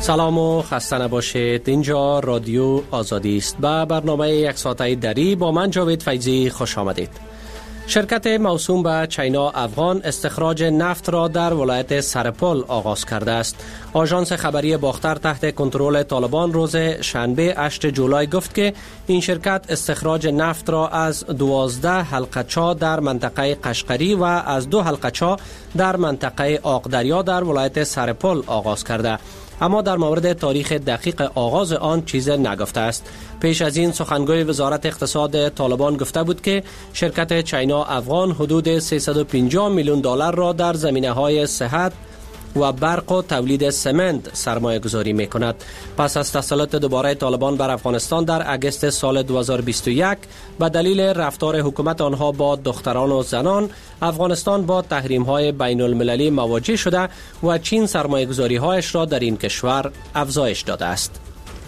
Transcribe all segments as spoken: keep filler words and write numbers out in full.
سلام و خسته نباشید. اینجا رادیو آزادی است. با برنامه یک ساعته دری با من جاوید فیضی خوش آمدید. شرکت موسوم به چینا افغان استخراج نفت را در ولایت سرپل آغاز کرده است. آژانس خبری باختر تحت کنترل طالبان روز شنبه هشتم جولای گفت که این شرکت استخراج نفت را از دوازده حلقه‌چا در منطقه قشقری و از دو حلقه‌چا در منطقه آقدریا در ولایت سرپل آغاز کرده، اما در مورد تاریخ دقیق آغاز آن چیز نگفته است. پیش از این سخنگوی وزارت اقتصاد طالبان گفته بود که شرکت چینا افغان حدود سیصد و پنجاه میلیون دلار را در زمینه‌های صحت و برق و تولید سمنت سرمایه گذاری می کند. پس از تسلط دوباره طالبان بر افغانستان در اگست سال دو هزار و بیست و یک به دلیل رفتار حکومت آنها با دختران و زنان، افغانستان با تحریم های بین المللی مواجه شده و چین سرمایه گذاری هایش را در این کشور افزایش داده است.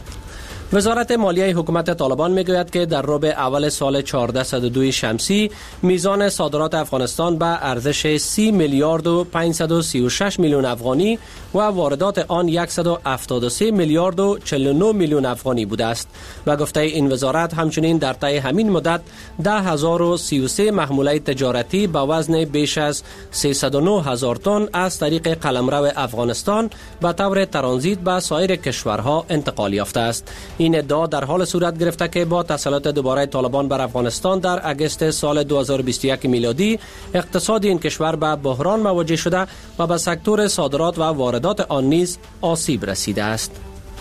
وزارت مالیه حکومت طالبان میگوید که در ربع اول سال چهارصد و دو شمسی میزان صادرات افغانستان به ارزش سی میلیارد و پانصد و سی و شش میلیون افغانی و واردات آن صد و هفتاد و سه میلیارد و چهل و نه میلیون افغانی بوده است و گفته این وزارت همچنین در طی همین مدت ده هزار و سی و سه محموله تجارتی با وزن بیش از سیصد و نه هزار تن از طریق قلمرو افغانستان به طور ترانزیت به سایر کشورها انتقال یافته است. این ادعا در حال صورت گرفته که با تسلط دوباره طالبان بر افغانستان در اگست سال دو هزار و بیست و یک میلادی اقتصاد این کشور به بحران مواجه شده و به سکتور صادرات و واردات آن نیز آسیب رسیده است.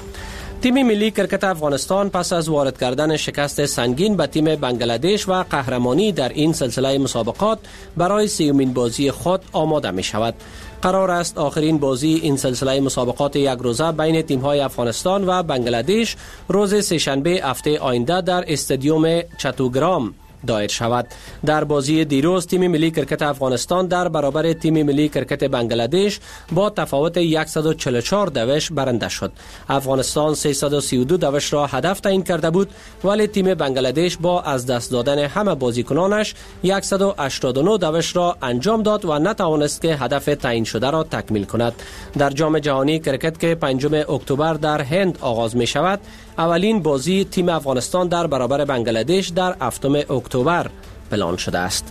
تیم ملی کرکت افغانستان پس از وارد کردن شکست سنگین به تیم بنگلادش و قهرمانی در این سلسله مسابقات برای سیومین بازی خود آماده می شود. قرار است آخرین بازی این سلسله مسابقات یک روزه بین تیم‌های افغانستان و بنگلادش روز سه‌شنبه هفته آینده در استادیوم چتوگرام دایر شود. در بازی دیروز تیم ملی کرکت افغانستان در برابر تیم ملی کرکت بنگلادش با تفاوت صد و چهل و چهار دوش برنده شد. افغانستان سیصد و سی و دو دوش را هدف تعیین کرده بود، ولی تیم بنگلادش با از دست دادن همه بازیکنانش صد و هشتاد و نه دوش را انجام داد و نتوانست که هدف تعیین شده را تکمیل کند. در جام جهانی کرکت که پنجم اکتبر در هند آغاز می شود، اولین بازی تیم افغانستان در برابر بنگلادش در هفتم اکتبر پلان شده است.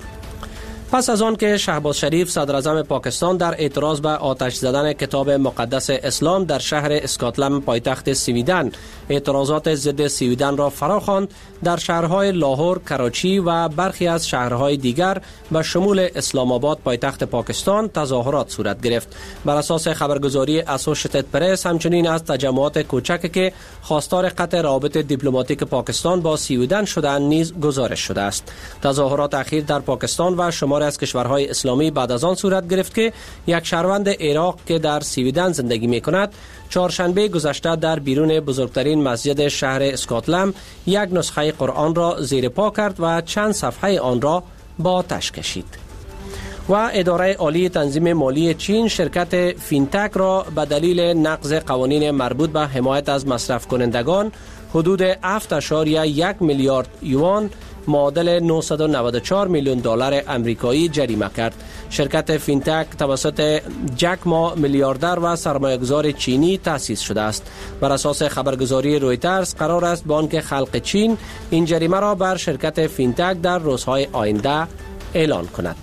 پس از آن که شهباز شریف صدر اعظم پاکستان در اعتراض به آتش زدن کتاب مقدس اسلام در شهر اسکاتلند پایتخت سویدن اعتراضات ضد سویدن را فرا خواند، در شهرهای لاهور، کراچی و برخی از شهرهای دیگر به شمول اسلام آباد پایتخت پاکستان تظاهرات صورت گرفت. بر اساس خبرگزاری اسوشیتد پرس همچنین از تجمعات کوچک که خواستار قطع روابط دیپلماتیک پاکستان با سویدن شدند نیز گزارش شده است. تظاهرات اخیر در پاکستان و شمار از کشورهای اسلامی بعد از آن صورت گرفت که یک شهروند عراق که در سویدن زندگی می کند چهارشنبه گذشته در بیرون بزرگترین مسجد شهر اسکاتلند یک نسخه قرآن را زیر پا کرد و چند صفحه آن را با آتش کشید. و اداره عالی تنظیم مالی چین شرکت فینتک را به دلیل نقض قوانین مربوط به حمایت از مصرف کنندگان حدود هفت اشاریه یک میلیارد یوان معادل نهصد و نود و چهار میلیون دلار آمریکایی جریمه کرد. شرکت فینتک توسط جک ما میلیاردر و سرمایه‌گذار چینی تأسیس شده است. بر اساس خبرگزاری رویترز قرار است بانک خلق چین این جریمه را بر شرکت فینتک در روزهای آینده اعلان کند.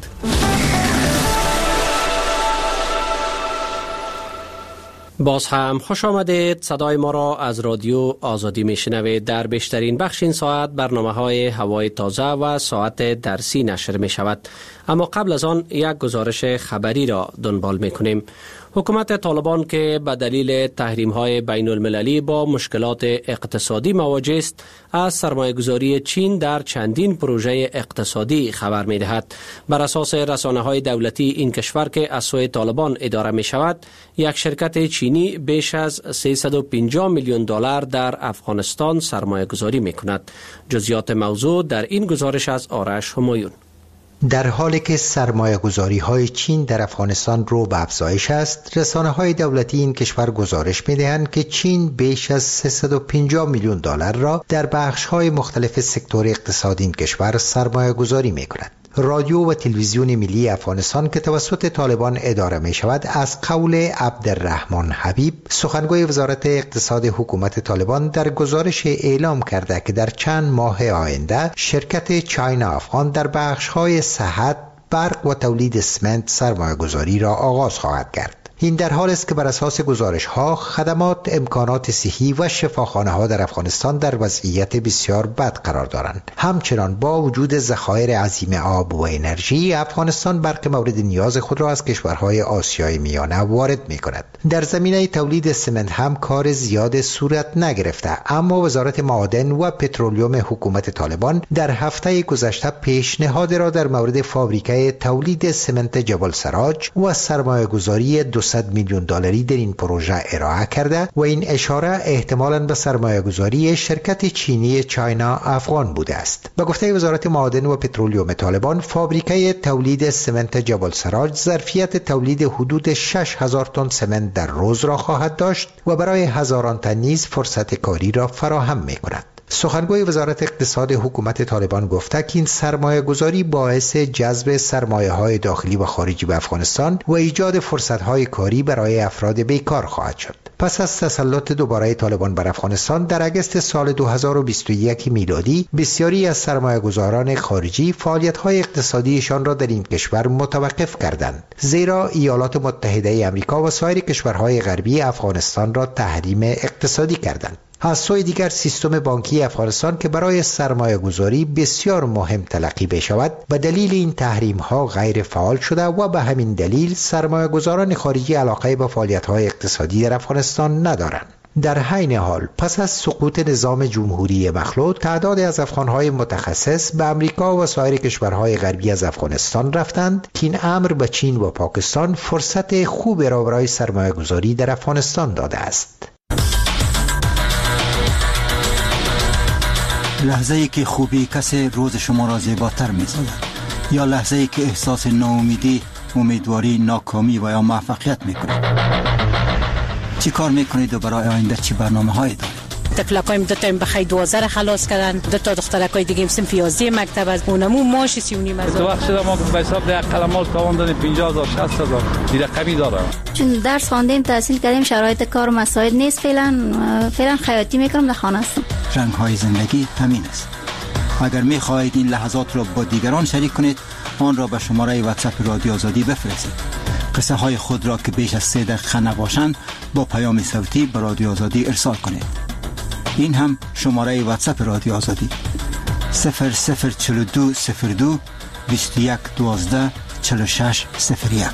باز هم خوش آمدید. صدای ما را از رادیو آزادی میشنوید. در بیشترین بخش این ساعت برنامه های هوای تازه و ساعت درسی نشر می شود، اما قبل از آن یک گزارش خبری را دنبال می کنیم. حکومت طالبان که به دلیل تحریم های بین المللی با مشکلات اقتصادی مواجه است، از سرمایه‌گذاری چین در چندین پروژه اقتصادی خبر می دهد. بر اساس رسانه های دولتی این کشور که از سوی طالبان اداره می شود، یک شرکت چینی بیش از سیصد و پنجاه میلیون دلار در افغانستان سرمایه گذاری می کند. جزئیات موضوع در این گزارش از آرش همایون. در حالی که سرمایه گذاری های چین در افغانستان رو به افزایش است، رسانه های دولتی این کشور گزارش می دهند که چین بیش از سیصد و پنجاه میلیون دلار را در بخش های مختلف سکتور اقتصادی این کشور سرمایه گذاری می کند. رادیو و تلویزیون ملی افغانستان که توسط طالبان اداره می شود از قول عبدالرحمن حبیب سخنگوی وزارت اقتصاد حکومت طالبان در گزارش اعلام کرده که در چند ماه آینده شرکت چاینا افغان در بخش‌های صحت، برق و تولید اسمنت سرمایه گذاری را آغاز خواهد کرد. این در حال است که بر اساس گزارش ها خدمات، امکانات صحی و شفاخانه ها در افغانستان در وضعیت بسیار بد قرار دارند. همچنان با وجود ذخایر عظیم آب و انرژی، افغانستان برخی مورد نیاز خود را از کشورهای آسیای میانه وارد می کند. در زمینه تولید سمنت هم کار زیاد صورت نگرفته، اما وزارت معادن و پترولیوم حکومت طالبان در هفته گذشته پیشنهاد را در مورد فابریکه تولید سمنت جبل سراج و سرمایه گذاری دویست میلیون دلاری در این پروژه ارائه کرده و این اشاره احتمالاً به سرمایه گذاری شرکت چینی چاینا افغان بوده است. به گفته وزارت معادن و پترولیوم طالبان، فابریکه تولید سمنت جبل سراج ظرفیت تولید حدود شش هزار تن سمنت در روز را خواهد داشت و برای هزاران تن نیز فرصت کاری را فراهم می کند. سخنگوی وزارت اقتصاد حکومت طالبان گفته که این سرمایه گذاری باعث جذب سرمایه های داخلی و خارجی به افغانستان و ایجاد فرصت های کاری برای افراد بیکار خواهد شد. پس از تسلط دوباره طالبان بر افغانستان در اگست سال دو هزار و بیست و یک میلادی، بسیاری از سرمایه گذاران خارجی فعالیت های اقتصادیشان را در این کشور متوقف کردند، زیرا ایالات متحده آمریکا و سایر کشورهای غربی افغانستان را تحریم اقتصادی کردند. از سوی دیگر سیستم بانکی افغانستان که برای سرمایه گذاری بسیار مهم تلقی بشود به دلیل این تحریم ها غیر فعال شده و به همین دلیل سرمایه گذاران خارجی علاقه به فعالیت های اقتصادی در افغانستان ندارند. در حین حال پس از سقوط نظام جمهوری مخلوع، تعدادی از افغانهای متخصص به امریکا و سایر کشورهای غربی از افغانستان رفتند که این امر به چین و پاکستان فرصت خوبی را برای سرمایه گذاری در افغانستان داده است. لحظه ای که خوبی کسی روز شما را زیباتر می سازد، یا لحظه ای که احساس ناامیدی، امیدواری، ناکامی و یا موفقیت می کنید. چی کار می کنید و برای آینده چی برنامه هایی دارید؟ تکلکایم دو تایم بخی دوازده خلاص کردن، دو تا دخترکای دیگه صنف یازده مکتب از اونمو ماش سی و نیم هزار. تو وقت شده ما به حساب ده قلمات تواندن پنجاه هزار شصت هزار دیگه کمی داره. چون درس خواندیم، تحصیل کردیم، شرایط کار مساعد نیست. فعلا فعلا خیاطی میکنم، در خانه هستم. رنگ های زندگی همین است. اگر می خواهید این لحظات را با دیگران شریک کنید، آن را به شماره واتساپ رادیو آزادی بفرستید. قصه های خود را که بیش از سه دقیقه نباشند با پیام صوتی به رادیو آزادی ارسال کنید. این هم شماره واتساپ رادیو آزادی صفر صفر چهل و دو صفر دو بیست و یک دوازده چهل و شش صفر یک.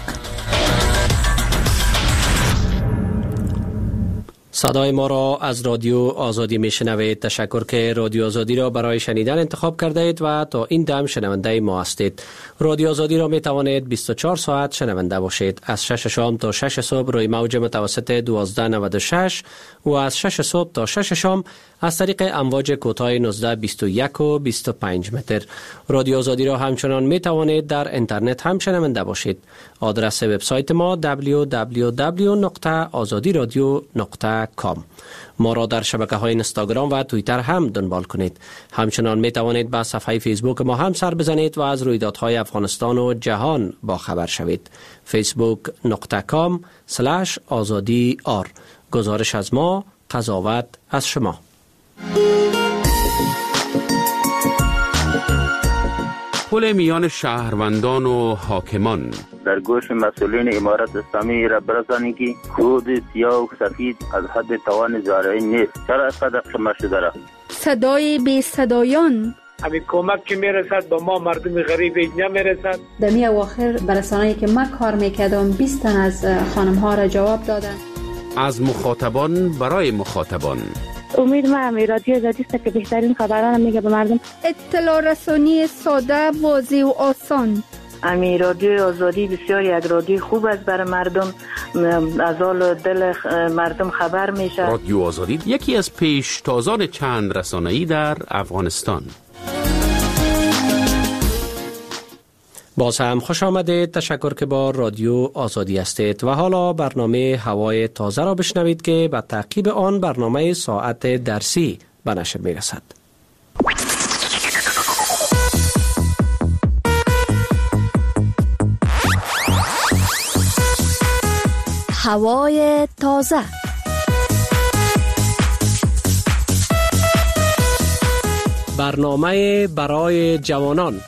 صدای ما را از رادیو آزادی میشنوید. تشکر که رادیو آزادی را برای شنیدن انتخاب کرده اید و تا این دم شنونده ما هستید. رادیو آزادی را می توانید بیست و چهار ساعت شنونده باشید. از شش شام تا شش صبح روی موج متوسط دوازده نود و شش و از شش صبح تا شش شام از طریق امواج کوتاه نوزده بیست و یک و بیست و پنج متر. رادیو آزادی را همچنان می توانید در اینترنت هم شنونده باشید. آدرس وبسایت ما دبلیو دبلیو دبلیو نقطه آزادی رادیو نقطه کام. ما را در شبکه‌های اینستاگرام و توییتر هم دنبال کنید. همچنان می توانید به صفحه فیسبوک ما هم سر بزنید و از رویدادهای افغانستان و جهان با خبر شوید. فیسبوک نقطه کام سلش آزادی آر. گزارش از ما، قضاوت از شما. پل میان شهروندان و حاکمان در گوش مسئولین امارت اسلامی را برسانی که خود سیاه و سفید از حد توان زارعی نیست. چرا اینقدر خمه شده را؟ صدای بی صدایان، همین کمک که میرسد با ما مردم غریب نمیرسد. در می اواخر برسانه‌ای که من کار میکردم بیست تن از خانم ها را جواب دادن. از مخاطبان برای مخاطبان. امید ما امی رادیو آزادی است که بهترین خبران میگه به مردم. اطلاع رسانی ساده، واضح و آسان. امی رادیو آزادی بسیار یک رادیو خوب است برای مردم، از حال دل مردم خبر میشه. رادیو آزادی یکی از پیشتازان چند رسانه‌ای در افغانستان. باز هم خوش آمدید. تشکر که با رادیو آزادی هستید و حالا برنامه هوای تازه را بشنوید که به تعقیب آن برنامه ساعت درسی به نشر می رسد. هوای تازه. برنامه برای جوانان.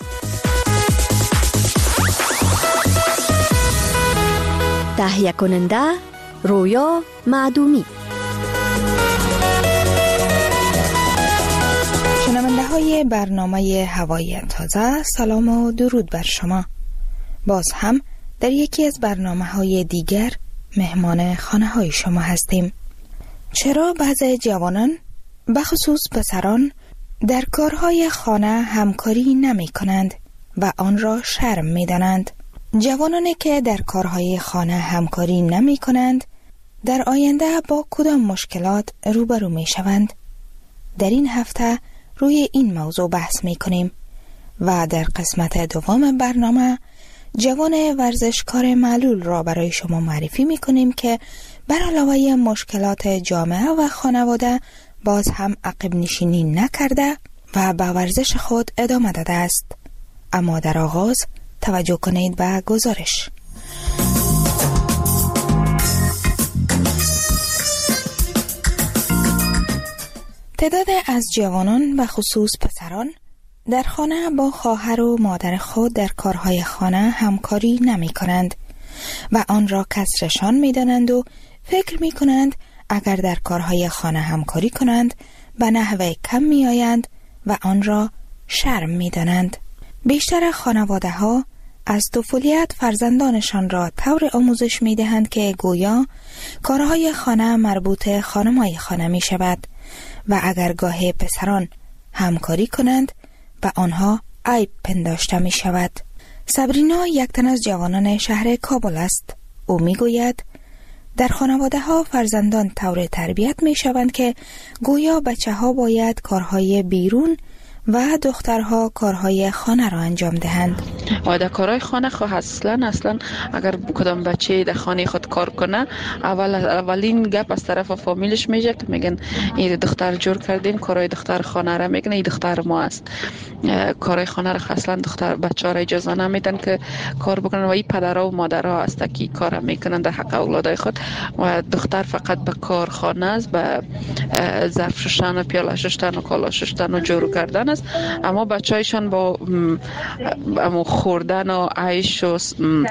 تهیه کننده رویا معدومی. شنونده های برنامه هوای تازه، سلام و درود بر شما. باز هم در یکی از برنامه های دیگر مهمان خانه های شما هستیم. چرا بعضی جوانان بخصوص پسران در کارهای خانه همکاری نمی کنند و آن را شرم می دانند؟ جوانانی که در کارهای خانه همکاری نمی کنند در آینده با کدام مشکلات روبرو می شوند؟ در این هفته روی این موضوع بحث می کنیم و در قسمت دوم برنامه جوان ورزشکار معلول را برای شما معرفی می کنیم که بر علاوه مشکلات جامعه و خانواده باز هم عقب نشینی نکرده و به ورزش خود ادامه داده است. اما در آغاز توجه کنید به گزارش. تعداد از جوانان و خصوص پسران در خانه با خواهر و مادر خود در کارهای خانه همکاری نمی کنند و آن را کسرشان می دانند و فکر می کنند اگر در کارهای خانه همکاری کنند به نحوه کم می آیند و آن را شرم می دانند. بیشتر خانواده ها از طفولیت فرزندانشان را طور آموزش می دهند که گویا کارهای خانه مربوط خانمای خانه می شود و اگر گاه پسران همکاری کنند به آنها عیب پنداشته می شود. صبرینا یک تن از جوانان شهر کابل است. او می گوید در خانواده ها فرزندان طور تربیت می شوند که گویا بچه ها باید کارهای بیرون و دخترها کارهای خانه را انجام دهند. و در کارهای خانه خود اصلا اصلا اگر کدام بچه در خانه خود کار کنه اول اولین گپ از طرف فامیلش میشه که میگن این دختر جور کردیم، کارهای دختر خانه را میکنه، این دختر ما است. کارهای خانه را اصلا دختر بچه را اجازه نمیدن که کار بکنن و این پدرها و مادرها است که کار میکنن در حق اولادای خود و دختر فقط به کار خانه است، به ظرف شستن و پیاله شستن و کالا شستن و جور کردن است. اما بچه‌هایشان با امو خوردن و عیش و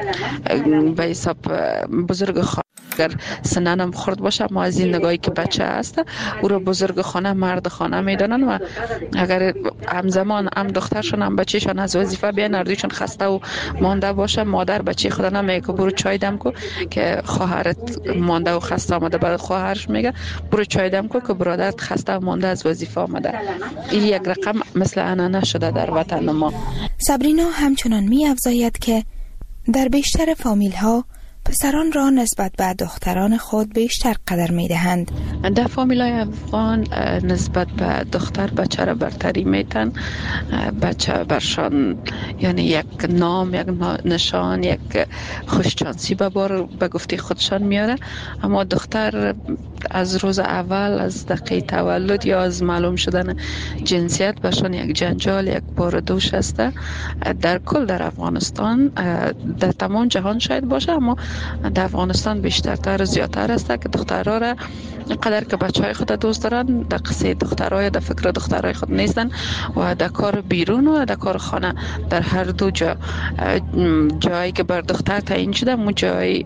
به حساب بزرگ خانه اگر سنن هم خورد باشه اما از این نگاهی که بچه هست او را بزرگ خانه مرد خانه میدانن و اگر همزمان هم دخترشون هم بچهشون از وظیفه بیان اردویشون خسته و مانده باشه مادر بچه خدا نمیگه که برو چای دم کو که خواهرت مانده و خسته آمده، بعد خواهرش میگه برو چای دم کو که برادرت خسته و مانده از وظیفه آمده. این یک رقم مثل انانه شده در وطن ما. صبرینا همچنان می افزاید که در بیشتر فامیل ها پسران را نسبت به دختران خود بیشتر قدر می دهند. در فامیل های افغان نسبت به دختر بچه را برتری میتن، بچه برشان یعنی یک نام، یک نشان، یک خوششانسی به بار به گفته خودشان میاره. اما دختر از روز اول از دقیقه تولد یا از معلوم شدن جنسیت برشان یک جنجال، یک بار دوش است. در کل در افغانستان در تمام جهان شاید باشه اما در افغانستان بیشترتر زیادتر است که دخترها را قدر که بچه های خود دوست دارن در قصه دخترهای در فکر دخترهای خود نیستن و در کار بیرون و در کار خانه در هر دو جا جایی که بر دختر تعیین شده اون جای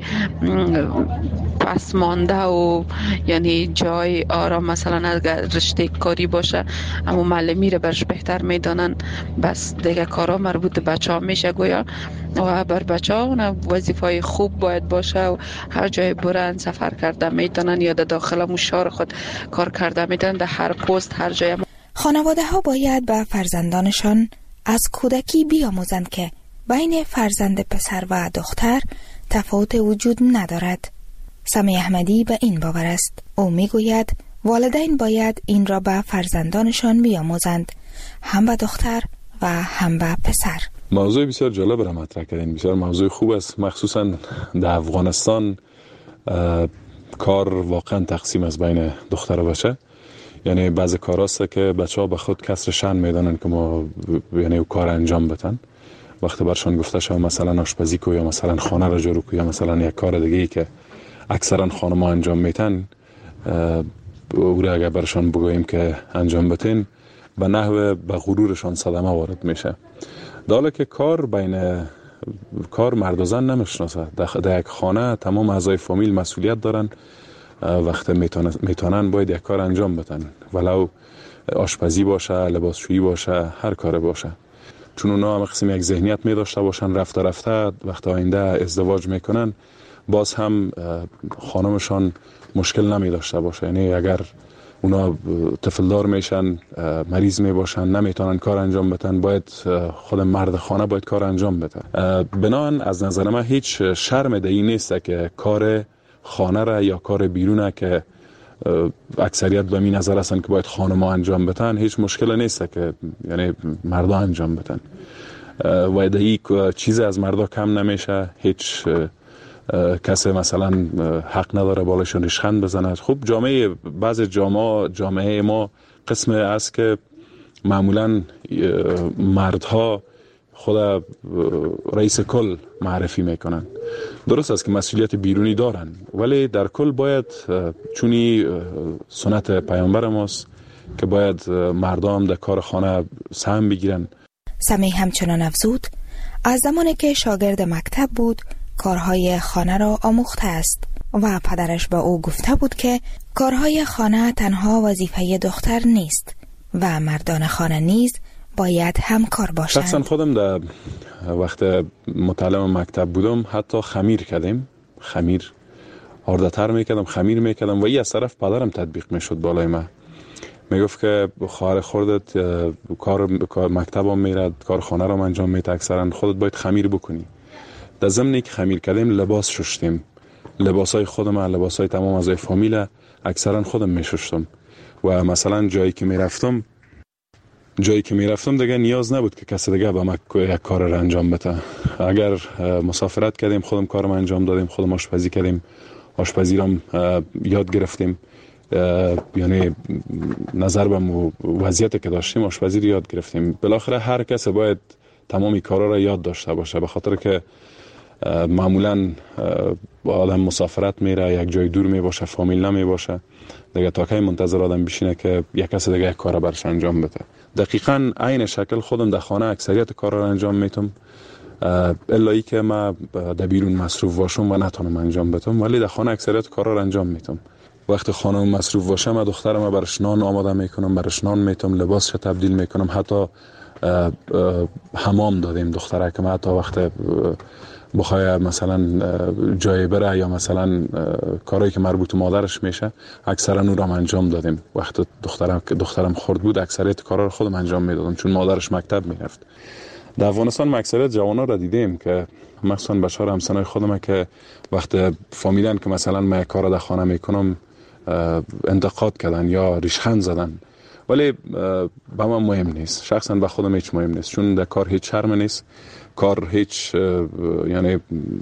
پس مانده و یعنی جای آرام مثلا اگر رشته کاری باشه اما معلمی رو برش بهتر میدانن بس دیگه کارا مربوط به بچه ها میشه گویا و بر بچه ها وظیفه خوب باید باشه و هر جای برن سفر کرده میتونن یا در داخل مشار خود کار کرده میتونن در هر پست هر جای. خانواده ها باید به فرزندانشان از کودکی بیاموزند که بین فرزند پسر و دختر تفاوت وجود ندارد. سمی احمدی به این باور است. او میگوید والدین باید این را به فرزندانشان بیاموزند، هم به دختر و هم به پسر. موضوع بسیار جالب را مطرح کردین، بسیار موضوع خوب است. مخصوصا در افغانستان کار واقعا تقسیم از بین دختر و بچه، یعنی بعضی کاراست که بچه ها به خود کسر شأن میدانن که ما یعنی کار انجام بدن. وقتی برشان گفته شد مثلا آشپزی کو یا مثلا خانه را جارو کو یا مثلا یک کار دیگه ای که اکثرا خانم ها انجام میتن او را اگر برشان بگوییم که انجام بتین به نحو به غرورشان صدمه وارد میشه. در که کار بین کار مرد و زن نمیشناسه. در یک خانه تمام اعضای فامیل مسئولیت دارن، وقتی میتونن باید یک کار انجام بدن، ولو آشپزی باشه، لباسشویی باشه، هر کار باشه، چون اونا هم قسم یک ذهنیت می داشته باشن رفته رفته وقتی آینده ازدواج میکنن باز هم خانمشان مشکل نمی داشته باشه. یعنی اگر اونا طفلدار میشن، مریض می باشن، نمیتونن کار انجام بدن، باید خود مرد خانه باید کار انجام بده. بنابراین از نظر من هیچ شرم دهی نیست که کار خانه را یا کار بیرونه که اکثریت به می نظر هستن که باید خانم‌ها انجام بدن، هیچ مشکل نیست که یعنی مردا انجام بدن و دهی چیز از مردا کم نمیشه. هیچ کسی مثلا حق نداره بالاشون ریشخند بزنه. خب جامعه بعض جامعه جامعه ما قسم است که معمولا مردها خود رئیس کل معرفی میکنن. درست است که مسئولیت بیرونی دارن، ولی در کل باید چونی سنت پیامبر ماست که باید مردم در کار خانه سهم بگیرن. سمیع همچنان افزود از زمانی که شاگرد مکتب بود کارهای خانه را آموخته است و پدرش به او گفته بود که کارهای خانه تنها وظیفه دختر نیست و مردان خانه نیز باید همکار باشند. شخصا خودم در وقت متعلم مکتب بودم حتی خمیر کردیم، خمیر آرده‌تر میکردم، خمیر میکردم و این از طرف پدرم تطبیق میشد بالای من. میگفت که خواهر خودت کار, کار مکتب هم میرد، کار خانه رو انجام میده، اکثرا خودت باید خمیر بکنی. در ضمنی که خمیر کردیم لباس شستیم، لباسای خودم، لباسای تمام اعضای فامیل اکثرا خودم میشستم و مثلا جایی که میرفتم جایی که میرفتم دیگه نیاز نبود که کسی دیگه به من یک کار رو انجام بده. اگر مسافرت کردیم خودم کارم انجام دادیم، خودم آشپزی کردیم، آشپزی رو یاد گرفتیم، یعنی نظر به وضعیتی که داشتیم آشپزی رو یاد گرفتیم. بالاخره هر کسی باید تمامی کارا رو یاد داشته باشه، به خاطر که معمولا آدم مسافرت میره، یک جای دور می باشه، فامیل نمی باشه، دیگه تا کی منتظر آدم بشینه که یک کس دیگه یک کار برش انجام بده. دقیقاً عین شکل خودم در خانه اکثریت کارا رو انجام میتم، الا ای که ما در بیرون مصروف باشم و نتونم انجام بدم، ولی در خانه اکثریت کارا رو انجام میتم. وقتی خانم مصروف باشه ما دخترم برش نان آماده میکنم، برش نان میتم، لباسش تبدیل میکنم، حتی حمام دادیم دختره که ما حتی وقت بخواه مثلا جای بره یا مثلا کارهایی که مربوط مادرش میشه اکثرا اون رو انجام دادیم. وقت دخترم دخترم خرد بود اکثریت کارا رو خودم انجام میدادم چون مادرش مکتب میرفت. در افغانستان اکثریت جوانا رو دیدیم که مثلا بشار همسنای خودم که وقت فهمیدن که مثلا من کار در خانه میکنم انتقاد کردن یا ریشخند زدن، ولی به من مهم نیست، شخصا به خودم هیچ مهم نیست، چون در کار هیچ شرم نیست، کار هیچ یعنی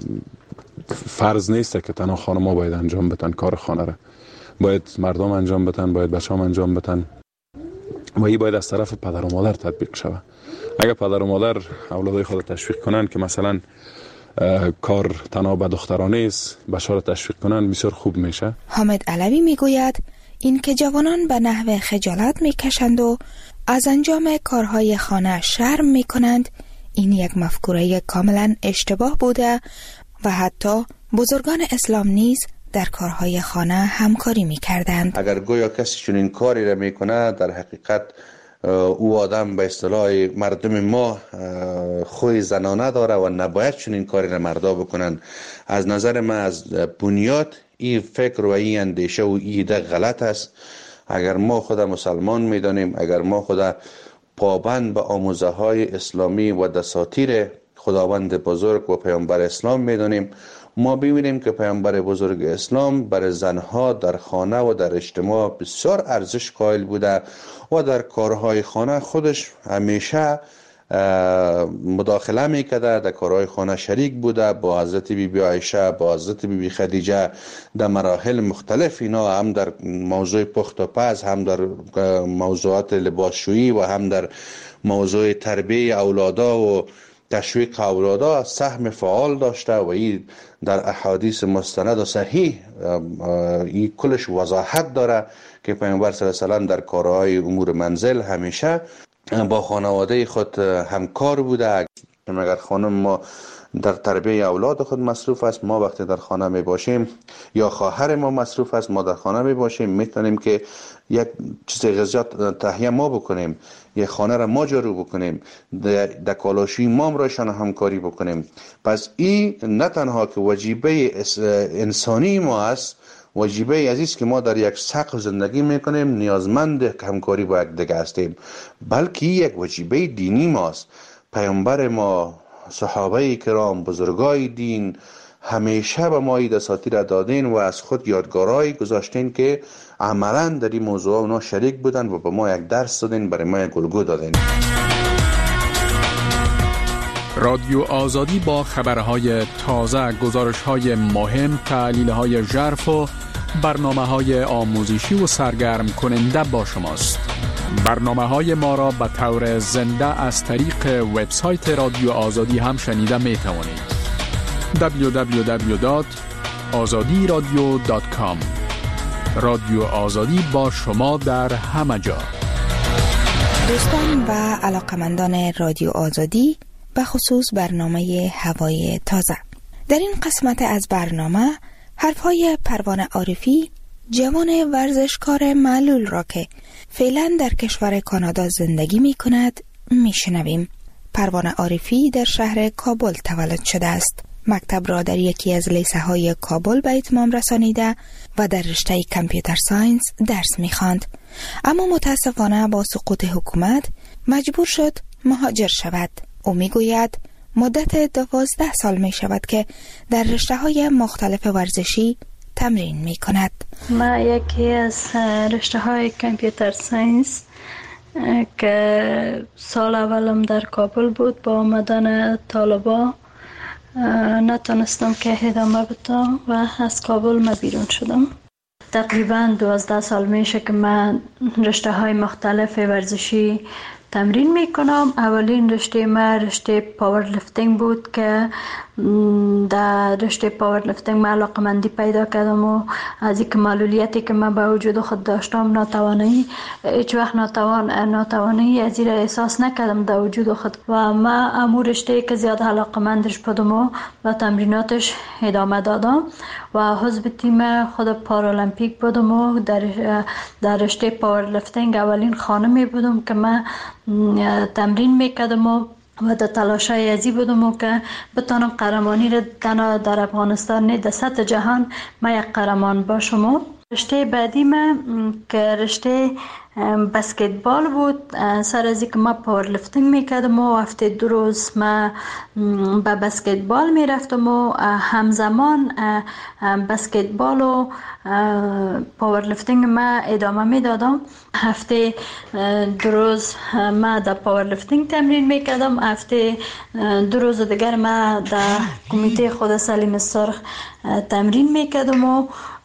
فرض نیست که تنها خانم‌ها باید انجام بدن کار خانه را، باید مردم انجام بدن، باید بچه‌ها انجام بدن و این باید از طرف پدر و مادر تطبیق شود. اگر پدر و مادر اولادای خود تشویق کنن که مثلا کار تنها به دخترانه است، بچه‌ها را تشویق کنن، بسیار خوب میشه. حامد علوی میگوید این که جوانان به نحو خجالت میکشند و از انجام کارهای خانه شرم میکنند، این یک مفکوره کاملا اشتباه بوده و حتی بزرگان اسلام نیز در کارهای خانه همکاری میکردند. اگر گویا کسی چنین کاری را میکنه، در حقیقت او آدم به اصطلاح مردم ما خوی زنانه داره و نباید چنین کاری را مردا بکنن. از نظر من از بنیاد این فکر و این اندیشه و این ایده غلط است. اگر ما خود مسلمان میدانیم، اگر ما خود پابند به آموزه های اسلامی و دساتیر خداوند بزرگ و پیامبر اسلام میدانیم، ما ببینیم که پیامبر بزرگ اسلام بر زنها در خانه و در اجتماع بسیار ارزش قائل بوده و در کارهای خانه خودش همیشه مداخله میکرده، در کارهای خانه شریک بوده، با حضرت بی بی عایشه، با حضرت بی بی خدیجه در مراحل مختلف، اینا هم در موضوع پخت و پز، هم در موضوعات لباسشویی و هم در موضوع تربیت اولادا و تشویق اولادا سهم فعال داشته و این در احادیث مستند و صحیح این کلش وضاحت داره که پیامبر صلی الله علیه و سلم در کارهای امور منزل همیشه با خانواده خود همکار بوده. اگر خانم ما در تربیت اولاد خود مصروف است، ما وقتی در خانه می باشیم یا خواهر ما مصروف است، ما در خانه می باشیم، میتونیم که یک چیز غذا تهیه ما بکنیم، یک خانه را ما جارو بکنیم، در کالاشوی ما رایشان همکاری بکنیم. پس این نه تنها که وجیبه انسانی ما است، وجیبه عزیز که ما در یک سقف زندگی میکنیم، نیازمند همکاری با یک دیگه هستیم، بلکه یک وجیبه دینی ماست. پیامبر ما، صحابه کرام، بزرگای دین همیشه به ما این دساتیر دادین و از خود یادگارایی گذاشتین که عملا در این موضوع اونا شریک بودن و به ما یک درس دادین، برای ما یک الگو دادین. رادیو آزادی با خبرهای تازه، گزارش‌های مهم، تحلیل‌های ژرف و برنامه‌های آموزشی و سرگرم کننده با شماست. برنامه‌های ما را به طور زنده از طریق وبسایت رادیو آزادی هم شنیده می توانید. دبلیو دبلیو دبلیو دات آزادی رادیو دات کام. رادیو آزادی با شما در همه جا. دوستان و علاقمندان رادیو آزادی، به خصوص برنامه هوای تازه، در این قسمت از برنامه حرفهای پروانه عارفی، جوان ورزشکار معلول را که فعلا در کشور کانادا زندگی می کند می شنویم. پروانه عارفی در شهر کابل تولد شده است. مکتب را در یکی از لیسه های کابل به اتمام رسانیده و در رشته کامپیوتر ساینس درس می خواند. اما متاسفانه با سقوط حکومت مجبور شد مهاجر شود. او می گوید مدت دوازده سال می شود که در رشته های مختلف ورزشی تمرین می کند. ما یکی از رشته های کامپیوتر ساینس که سال اولم در کابل بود، با آمدن طالبا نتونستم که ادامه بدم و از کابل ما بیرون شدم. تقریبا دوازده سال میشه که من رشته های مختلف ورزشی تمرین میکنم. اولین رشته ما رشته پاور لفتینگ بود که در رشته پاور لفتینگ من علاقمندی پیدا کردم و از یک معلولیتی که من با وجود خود داشتم، ناتوانی، هیچ وقت ناتوان ناتوانی از این احساس نکردم در وجود خود و من امور رشته که زیاد علاقمندش بودم و با تمریناتش ادامه دادم و حزب تیم خود پارالمپیک بودم و در در رشته پاور لفتینگ اولین خانمی بودم که من تمرین میکردم و و در تلاشای ازی بودم که بتانم قهرمانی را تنها در افغانستان نه در سطح جهان ما یک قهرمان باشم. رشته بعدی ما که رشته بسکتبال بود. سر از اینکه ما پاور لفتینگ میکردم و هفته دو روز ما به بسکتبال میرفتم و همزمان بسکتبال و پاور لفتینگ ما ادامه میدادم. هفته دو روز ما در پاور لفتینگ تمرین میکردم، هفته دو روز دیگر ما در کمیته خود سلیم سرخ تمرین میکردم و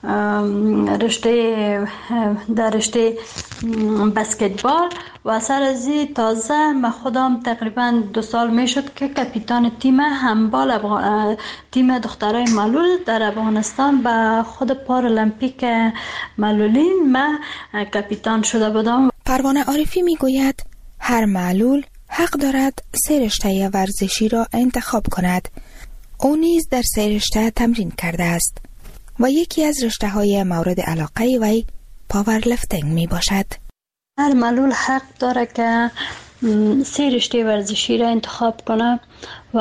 رشته در رشته بسکتبال و سر از این تازه من خودم تقریبا دو سال میشد که کاپیتان تیم هندبال افغان... تیم دخترای معلول در افغانستان به خود پارالمپیک معلولین من کاپیتان شده بودم. پروانه عارفی میگوید هر معلول حق دارد سه رشته ورزشی را انتخاب کند. او نیز در سه رشته تمرین کرده است و یکی از رشته های مورد علاقه وی پاور لفتینگ می باشد. هر معلول حق داره که سه رشته ورزشی را انتخاب کنه و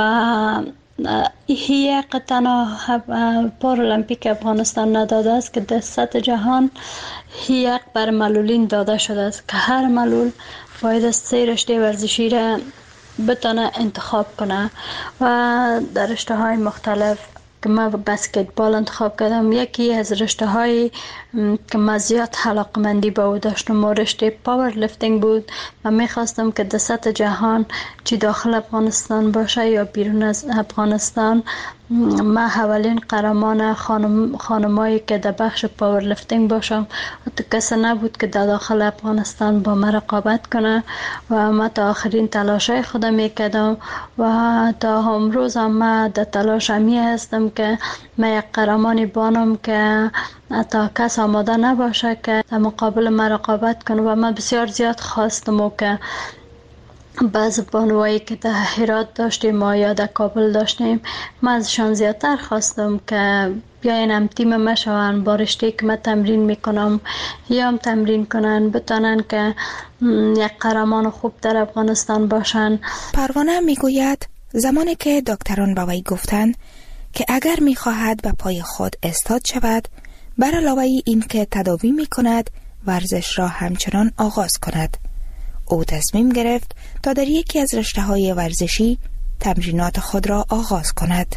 یک تنها پارالمپیک افغانستان نداده است که در سطح جهان یک بر معلولین داده شده است که هر معلول باید سه رشته ورزشی را بتونه انتخاب کنه و در رشته های مختلف که من بسکتبال انتخاب کردم. یکی از رشته های که من زیاد علاقمندی به او داشتم و رشته پاور لفتینگ بود. من میخواستم که در سطح جهان چی داخل افغانستان باشه یا بیرون از افغانستان ما اولین قهرمان خانم خانمایی که در بخش پاورلیفتینگ باشم تو کسی نبود که در داخل افغانستان با من رقابت کنه و ما تا آخرین تلاشای خودم میکردم و تا امروز هم ما در تلاش می هستم که ما یک قهرمانی بانم که تا کس آماده نباشه که در مقابل ما رقابت کنه و ما بسیار زیاد خواستم و که بعض بانوایی که در هرات داشتیم ما یا در کابل داشتیم ما ازشان زیادتر خواستم که بیاین هم تیم ما شوند با رشته که من تمرین میکنم یا هم تمرین کنن بتانن که یک قهرمان خوب در افغانستان باشن. پروانه میگوید زمانی که دکتران با وی گفتند که اگر میخواهد به پای خود استاد شود بر علاوه این که تداوی میکند ورزش را همچنان آغاز کند. او تصمیم گرفت تا در یکی از رشته‌های ورزشی تمرینات خود را آغاز کند.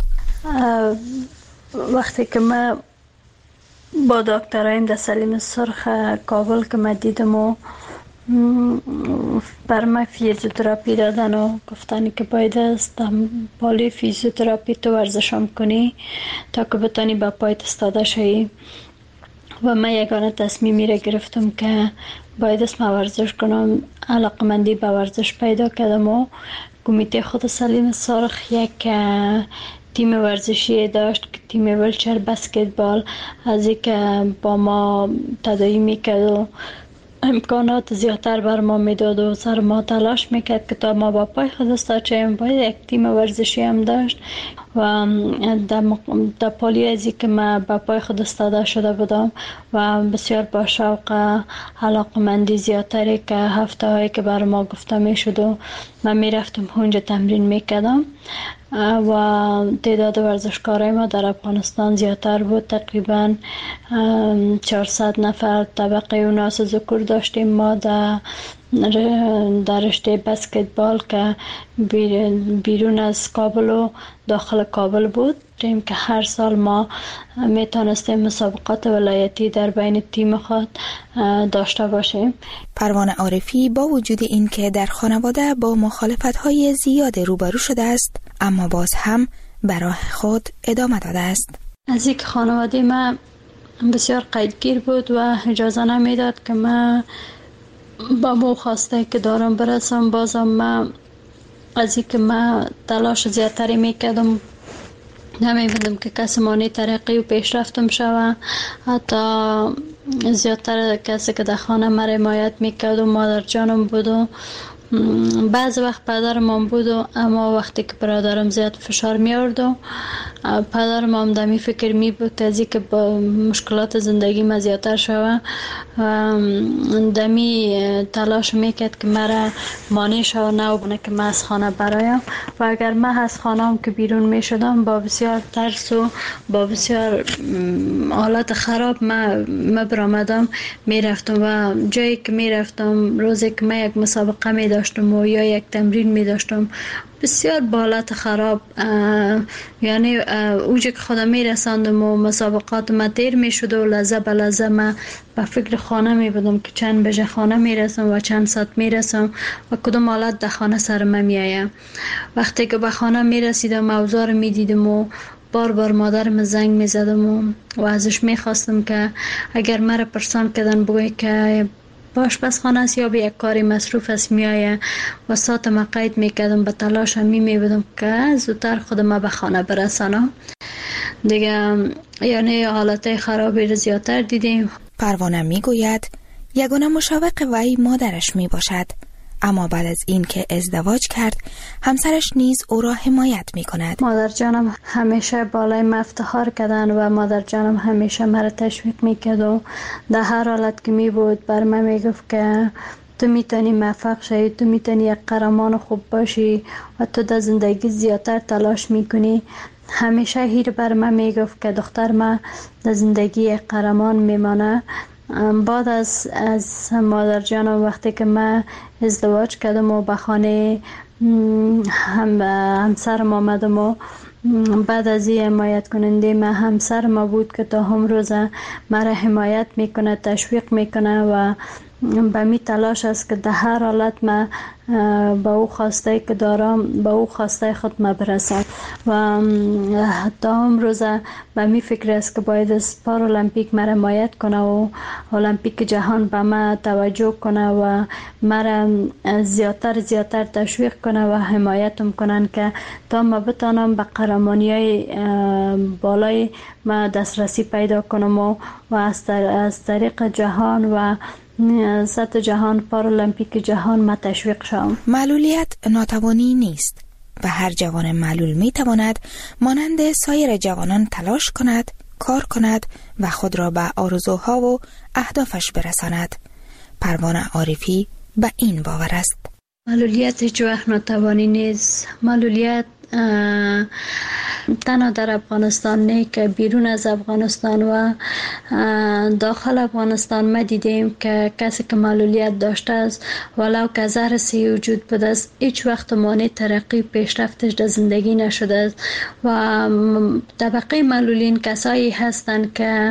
وقتی که من با دکترایم در سلیم سرخ کابل که من دیدم و بر من فیزیوتراپی دادن و گفتن که باید است پالی فیزیوتراپی تو ورزشم کنی تا که بتانی با پایت استاده شوی و من یگانه تصمیمی را گرفتم که باید اسم ورزش کنم. علاقمندی به ورزش پیدا کردم و کمیته خود سلیم سرخ یک تیم ورزشی داشت که تیم ویلچر بسکتبال از این که با ما تداعی میکرد و امکانات زیادتر بر ما میداد و سر ما تلاش میکرد که تا ما با پای خود استاد شویم. باید یک تیم ورزشی هم داشت و در پالی ازی که من با پای خود استاده شده بودم و بسیار با شوق علاقمندی زیادتری که هفته هایی که بر ما گفته میشد و من میرفتم اونجا تمرین میکردم و تعداد ورزشکارای ما در افغانستان زیادتر بود. تقریبا چهارصد نفر طبقه اوناس ذکور داشتیم ما در در رشته بسکتبال که بیرون از کابل و داخل کابل بود که هر سال ما میتونستیم مسابقات ولایتی در بین تیم خود داشته باشیم. پروانه عارفی با وجود این که در خانواده با مخالفت‌های زیاد روبرو شده است اما باز هم برای خود ادامه داده است. از یک خانواده من بسیار قیدگیر بود و اجازه نمیداد که من با مو خواسته که دارم برسم. بازم من از این که من تلاش زیادتری میکردم نمی‌بودم که کسی مانی ترقی و پیشرفتم شوه. حتی زیادتر کسی که در خانه من حمایت میکرد و مادر جانم بود و بعض وقت پدرم هم بود و اما وقتی که برادرم زیاد فشار می آورد و پدرم هم دمی فکر می بود از اینکه با مشکلات زندگی ما زیادتر شوه دمی تلاش میکرد که مرا مانع شوه نبونه که من از خانه برایم و اگر من از خانه هم که بیرون می شدم با بسیار ترس و با بسیار حالت خراب من برآمدم می رفتم و جایی که می رفتم روزی که من یک مسابقه می داشتم و یا یک تمرین می داشتم بسیار بالات خراب یعنی اوجه که خودم می رساندم و مسابقات ما دیر می شد و لحظه به لحظه ما به فکر خانه می بودم که چند بجه خانه می رسم و چند ساعت می رسم و کدوم حالت در خانه سر من می آیم. وقتی که به خانه می رسیدم اوضاع می دیدم و بار بار مادرم زنگ می زدم و, و ازش می خواستم که اگر مرا پرسان کردن بگوی که آشپزخانه است یا به یک کاری مصروف است میایه و ساعت ما قید میکردم به تلاش می میبودم که زودتر خودم به خانه برسانم دیگه. یعنی حالت خرابی رو زیادتر دیدیم. پروانه میگوید یگانه مشوق وی مادرش می باشد اما بعد از این که ازدواج کرد همسرش نیز او را حمایت می کند. مادر جانم همیشه بالای ما افتخار کردن و مادر جانم همیشه مرا تشویق می کرد و در هر حالت که می بود بر من می گفت که تو میتونی موفق شی، تو میتونی یک قهرمان خوب باشی و تو در زندگی زیادتر تلاش میکنی. همیشه هیر بر من می گفت که دختر من در زندگی یک قهرمان میمانه. بعد از از مادر جانم وقتی که من ازدواج کردم و به خانه هم همسرم آمدم و بعد از این حمایت کننده من همسر ما بود که تا هم روز مرا حمایت میکنه، تشویق میکنه و به می تلاش است که در هر حالت ما به او خواسته که دارم به او خواسته خود ما برسم و تا امروز به می فکر است که باید از پارالمپیک مرا حمایت کنه و المپیک جهان به ما توجه کنه و مرا زیادتر زیادتر تشویق کنه و حمایتم کنن که تا ما بتانم به قهرمانی های بالای ما دسترسی پیدا کنم و, و از طریق جهان و سطح جهان پارالمپیک جهان ما تشویق شوم. معلولیت ناتوانی نیست و هر جوان معلول می تواند مانند سایر جوانان تلاش کند، کار کند و خود را به آرزوها و اهدافش برساند. پروانه عارفی به این باور است. معلولیت هیچ وقت ناتوانی نیست. معلولیت تنها در افغانستان نه که بیرون از افغانستان و داخل افغانستان ما دیدیم که کسی که معلولیت داشته است ولو که زهر سی وجود بوده است هیچ وقت مانع ترقی پیشرفتش در زندگی نشده است و طبقه معلولین کسایی هستند که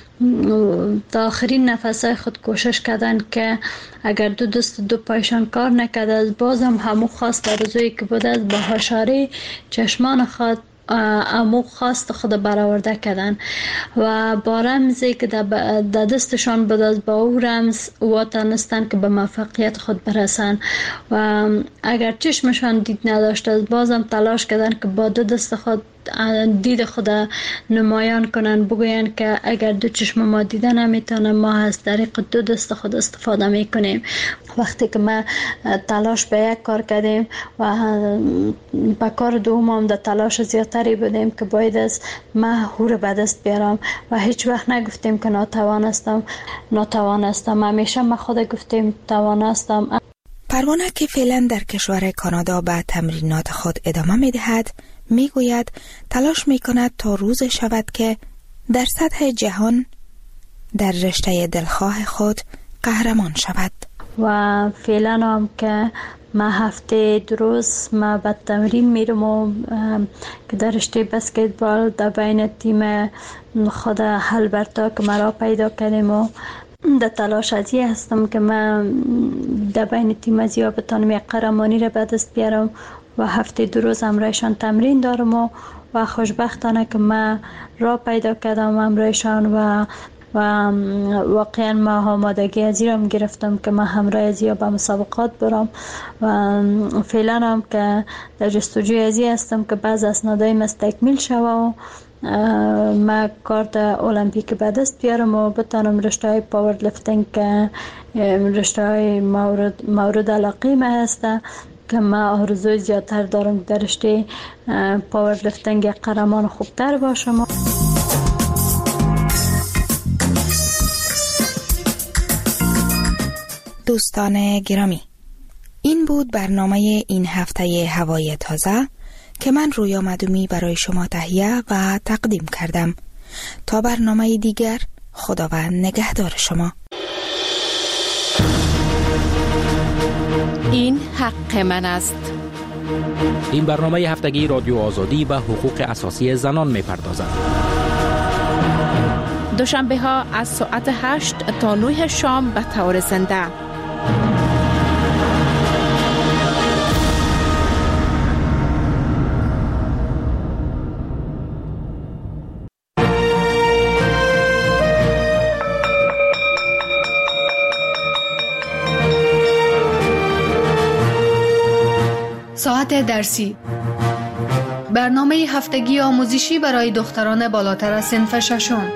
تا آخرین نفسای خود کوشش کردن که اگر دو دست دو پایشان کار نکرده است بازم همو خواست آرزویی که بوده است با هاشاری چشمان خود امو خواست خود برآورده کردن و با رمزی که در دستشان بود از با او رمز واتانستن که به موفقیت خود برسن و اگر چشمشان دید نداشته از بازم تلاش کردن که با دو دست خود دید خود نمایان کنن بگوین که اگر دو چشم ما دیده نمیتونه ما از طریق دو دست خود استفاده میکنیم. وقتی که ما تلاش به یک کار کردیم و به کار دوم هم در تلاش زیادتری بودیم که باید از ما هور به دست بیارم و هیچ وقت نگفتیم که ناتوان هستم ناتوان هستم همیشه ما خود گفتیم توان هستم. پروانه که فعلا در کشور کانادا به تمرینات خود ادامه میدهد میگوید تلاش میکند تا روز شود که در سطح جهان در رشته دلخواه خود قهرمان شود و فعلا هم که ما هفته دو روز ما به تمرین میرم و که در رشته بسکتبال در بین تیم خود هلبرتا که مرا پیدا کردیم و در تلاش ازی هستم که من در بین تیم ازیا بتانم یک قهرمانی را به دست بیارم و هفته دو روز همراهشان تمرین دارم و, و خوشبختانه که من را پیدا کردم همراهشان و و واقعا ما آمادگی ازیرم گرفتم که من همراه ازیا به مسابقات برم و فعلا هم که در جستجوی ازی هستم که بعض اسنادایم از تکمیل شوه و ما کارت المپیک به دست بیارم و بتانم رشته های پاور لفتینگ که رشته های مورد, مورد علاقه ما هسته که ما آرزوی زیادتر دارم در رشته پاور لفتینگ قهرمان خوبتر باشم. دوستان گرامی، این بود برنامه این هفته هوای تازه که من رویا مدومی برای شما تهیه و تقدیم کردم. تا برنامه دیگر، خداوند نگهدار شما. این حق من است. این برنامه هفتگی رادیو آزادی به حقوق اساسی زنان می پردازد. دوشنبه ها از ساعت هشت تا نه شام به طور زنده. ساعت درسی، برنامه هفتگی آموزشی برای دختران بالاتر از صنف ششم.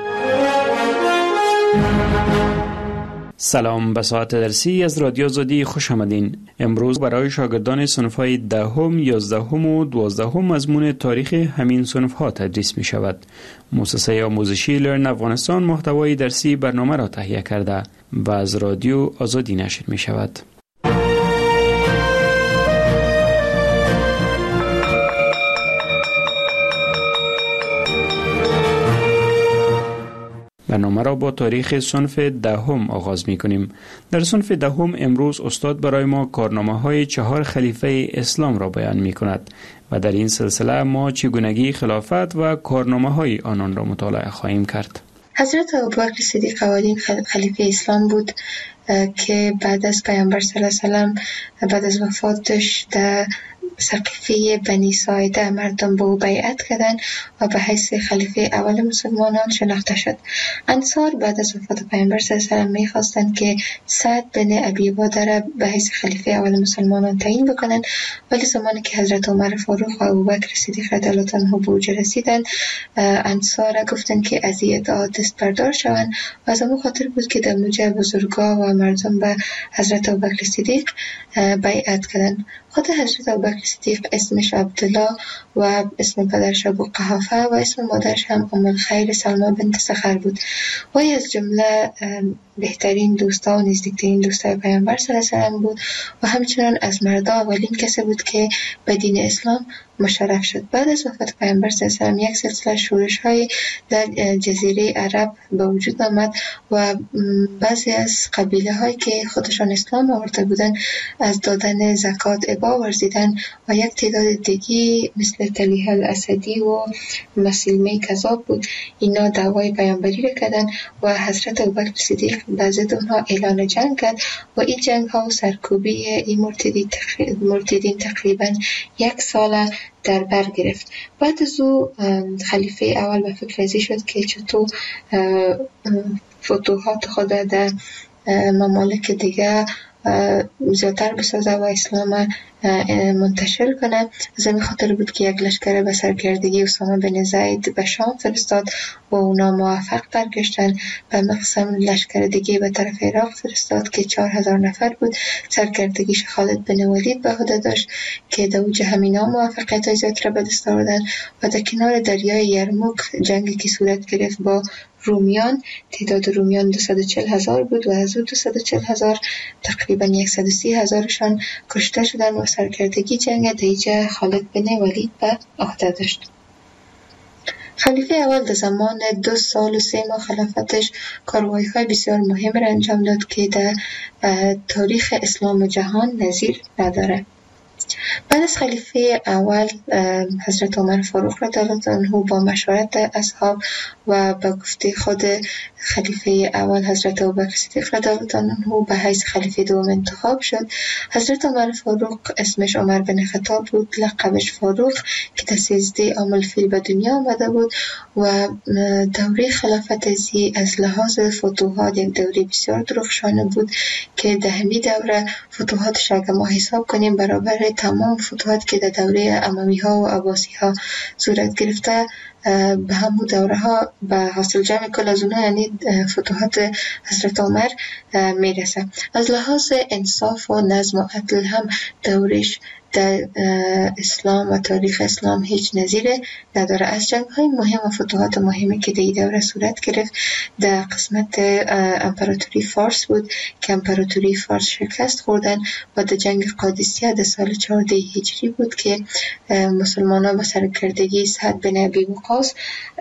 سلام، به ساعت درسی از رادیو آزادی خوش آمدین. امروز برای شاگردان صنف‌های دهم، یازدهم و دوازدهم مضمون تاریخ همین صنف‌ها تدریس می شود. مؤسسه آموزشی لرن افغانستان محتوای درسی برنامه را تهیه کرده و از رادیو آزادی نشر می شود. برنامه را با تاریخ صنف دهم آغاز می کنیم. در صنف دهم امروز استاد برای ما کارنامه های چهار خلیفه اسلام را بیان می کند و در این سلسله ما چگونگی خلافت و کارنامه های آنان را مطالعه خواهیم کرد. حضرت ابوبکر صدیق اولین خلیفه اسلام بود که بعد از پیامبر صلی الله علیه و سلم بعد از وفاتش در سقیفه بنی ساعده مردم به او بیعت کردن و به حیث خلیفه اول مسلمانان شناخته شد. انصار بعد از وفات پیامبر صلی الله علیه و سلم می‌خواستند که سعد بن ابی عباده را به حیث خلیفه اول مسلمانان تعیین بکنند، ولی زمانی که حضرت عمر فاروق و ابوبکر صدیق رضی الله عنه به اوج رسیدند، انصار گفتند که از این ادعا دست بردار شوند و از همون خاطر بود که در موجه بزرگا و مردم به حضرت ابوبکر صدیق بیعت کردند. خود حضرت ابوبکر صدیق اسمش عبدالله و اسم پدرش ابو قحافه و اسم مادرش هم ام الخیر سلمى بنت سخر بود. وی از جمله بهترین دوستا و نزدیکترین دوستای پیامبر صلی الله علیه و سلم بود و همچنان از مردا اولین کسی بود که به دین اسلام مشرف شد. بعد از وفات پیامبر صلی الله علیه و سلم یک سلسله شورش‌های در جزیره عرب به وجود آمد و بعضی از قبیله هایی که خودشان اسلام آورده بودند از دادن زکات ابا ورزیدند و یک تعداد دیگه مثل طلیحه الاسدی و مسلمه کذاب بود، اینا دعوای پیامبری را کردند و حضرت ابوبکر صدیق بعضی اونها اعلان جنگ کرد و این جنگ ها و سرکوبی این مرتدین, تقری... مرتدین تقریبا یک سال در بر گرفت. بعد از او خلیفه اول به فکر ازی شد که چطور فتوحات خود در ممالک دیگه زیادتر بسازه و اسلام منتشر کنه. از همین خاطر بود که یک لشکر به سرکردگی اسامه بن زید به شام فرستاد و اونا موفق برگشتن. به مقسم لشکر دیگه به طرف عراق فرستاد که چهار هزار نفر بود. سرکردگیش خالد بن ولید به عهده داشت که در اوج همینا موفقیت زیاد را به دست آوردن و در کنار دریای یرموک جنگی که صورت گرفت با رومیان، تعداد رومیان دویست و چهل هزار بود و از او دویست و چهل هزار تقریبا صد و سی هزارشان کشته شدن و سرکردگی جنگ دیجه خالد بن ولید به عهده داشت. خلیفه اول در زمان دو سال و سه ماه خلافتش کاروایی‌های بسیار مهم را انجام داد که در تاریخ اسلام و جهان نظیر نداره. بعد از خلیفه اول حضرت عمر فاروق رضی الله عنه با مشورت اصحاب و با گفته خود خلیفه اول حضرت ابوبکر صدیق رضی الله عنه به حیث خلیفه دوم انتخاب شد. حضرت عمر فاروق اسمش عمر بن خطاب بود، لقبش فاروق، که در سیزده عام الفیل به دنیا آمده بود و دوره خلافت ازی از لحاظ فتوحات یک دوره بسیار درخشانه بود که در همین دوره فتوحاتش اگر ما حساب کنیم برابر تمام فتوحات که در دوره اموی ها و عباسی ها صورت گرفته به همون دوره ها به حاصل جمع کل از اونها یعنی فتوحات حضرت عمر میرسه. از لحاظ انصاف و نظم و عدل هم دورش در اسلام و تاریخ اسلام هیچ نظیره نداره. از جنگ های مهم و فتوحات مهمی که در این دوره صورت گرفت در قسمت امپراتوری فارس بود که امپراتوری فارس شکست خوردن و در جنگ قادسیه در سال چهارده هجری بود که مسلمان ها با سرکردگی سعد بن ابی وقاص